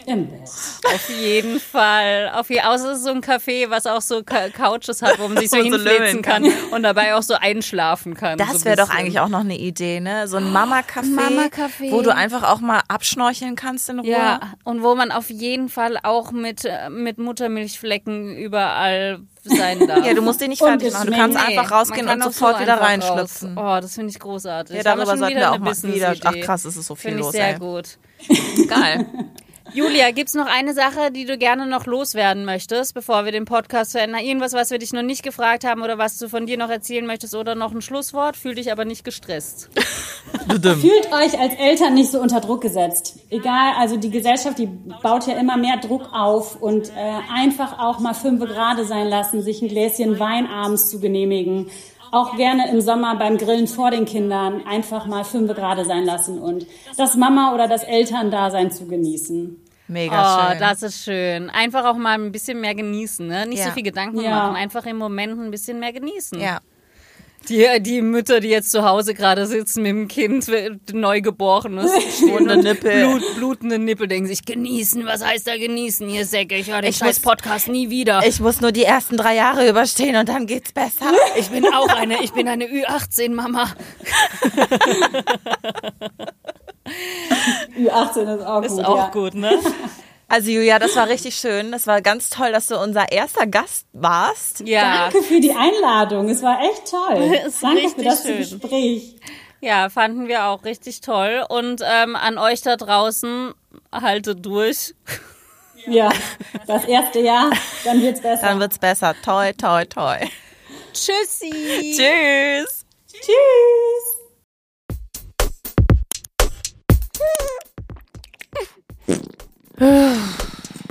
[SPEAKER 3] Im Bett.
[SPEAKER 1] Auf jeden Fall. Auf je, außer es ist so ein Café, was auch so Ka- Couches hat, wo man sich so hinflitzen kann und dabei auch so einschlafen kann.
[SPEAKER 2] Das
[SPEAKER 1] so
[SPEAKER 2] wäre doch eigentlich auch noch eine Idee, ne? So ein Mama-Café,
[SPEAKER 1] Mama-Café.
[SPEAKER 2] wo du einfach auch mal abschnorcheln kannst in Ruhe.
[SPEAKER 1] Ja, und wo man auf jeden Fall auch mit, mit Muttermilchflecken überall sein darf.
[SPEAKER 2] Ja, du musst die nicht fertig machen. Du kannst
[SPEAKER 1] Nee,
[SPEAKER 2] einfach rausgehen
[SPEAKER 1] man
[SPEAKER 2] und
[SPEAKER 1] kann auch
[SPEAKER 2] sofort
[SPEAKER 1] so
[SPEAKER 2] wieder
[SPEAKER 1] einfach
[SPEAKER 2] reinschlüpfen.
[SPEAKER 1] raus. Oh, das finde ich großartig.
[SPEAKER 2] Ja,
[SPEAKER 1] Da haben
[SPEAKER 2] darüber
[SPEAKER 1] schon
[SPEAKER 2] sollten
[SPEAKER 1] wieder
[SPEAKER 2] wir auch
[SPEAKER 1] eine
[SPEAKER 2] mal wieder.
[SPEAKER 1] Business-Idee.
[SPEAKER 2] Ach krass, es ist so viel
[SPEAKER 1] Finde ich
[SPEAKER 2] los,
[SPEAKER 1] sehr
[SPEAKER 2] ey.
[SPEAKER 1] gut.
[SPEAKER 2] Geil.
[SPEAKER 1] Julia, gibt's noch eine Sache, die du gerne noch loswerden möchtest, bevor wir den Podcast verändern? Irgendwas, was wir dich noch nicht gefragt haben oder was du von dir noch erzählen möchtest oder noch ein Schlusswort? Fühl dich aber nicht gestresst.
[SPEAKER 3] Fühlt euch als Eltern nicht so unter Druck gesetzt. Egal, also die Gesellschaft, die baut ja immer mehr Druck auf und äh, einfach auch mal fünf gerade sein lassen, sich ein Gläschen Wein abends zu genehmigen. Auch gerne im Sommer beim Grillen vor den Kindern einfach mal fünf gerade sein lassen und das Mama- oder das Elterndasein zu genießen.
[SPEAKER 2] Mega
[SPEAKER 1] Oh,
[SPEAKER 2] schön.
[SPEAKER 1] das ist schön. Einfach auch mal ein bisschen mehr genießen, ne? Nicht
[SPEAKER 2] Ja.
[SPEAKER 1] so viel Gedanken
[SPEAKER 3] Ja.
[SPEAKER 1] machen, einfach im Moment ein bisschen mehr genießen.
[SPEAKER 2] Ja.
[SPEAKER 1] Die, die Mütter, die jetzt zu Hause gerade sitzen mit dem Kind, Neugeborenes,
[SPEAKER 2] Blutende Nippel.
[SPEAKER 1] Blut, blutende Nippel, denken sich, genießen, was heißt da genießen, ihr Säcke, ich höre den
[SPEAKER 2] Ich
[SPEAKER 1] scheiß
[SPEAKER 2] muss-
[SPEAKER 1] Podcast nie wieder.
[SPEAKER 2] Ich muss nur die ersten drei Jahre überstehen und dann geht's besser.
[SPEAKER 1] Ich bin auch eine, ich bin eine Ü achtzehn Mama.
[SPEAKER 3] Ü achtzehn ist auch
[SPEAKER 1] Ist
[SPEAKER 3] gut,
[SPEAKER 1] auch
[SPEAKER 3] ja.
[SPEAKER 1] gut, ne?
[SPEAKER 2] Also Julia, das war richtig schön. Das war ganz toll, dass du unser erster Gast warst.
[SPEAKER 1] Ja.
[SPEAKER 3] Danke für die Einladung, es war echt toll.
[SPEAKER 1] Ist
[SPEAKER 3] Danke
[SPEAKER 1] richtig
[SPEAKER 3] für das
[SPEAKER 1] schön.
[SPEAKER 3] Gespräch.
[SPEAKER 1] Ja, fanden wir auch richtig toll. Und ähm, an euch da draußen, haltet durch.
[SPEAKER 3] Ja, das erste Jahr, dann wird's besser.
[SPEAKER 2] Dann wird's besser. Toi, toi, toi.
[SPEAKER 1] Tschüssi.
[SPEAKER 2] Tschüss.
[SPEAKER 3] Tschüss.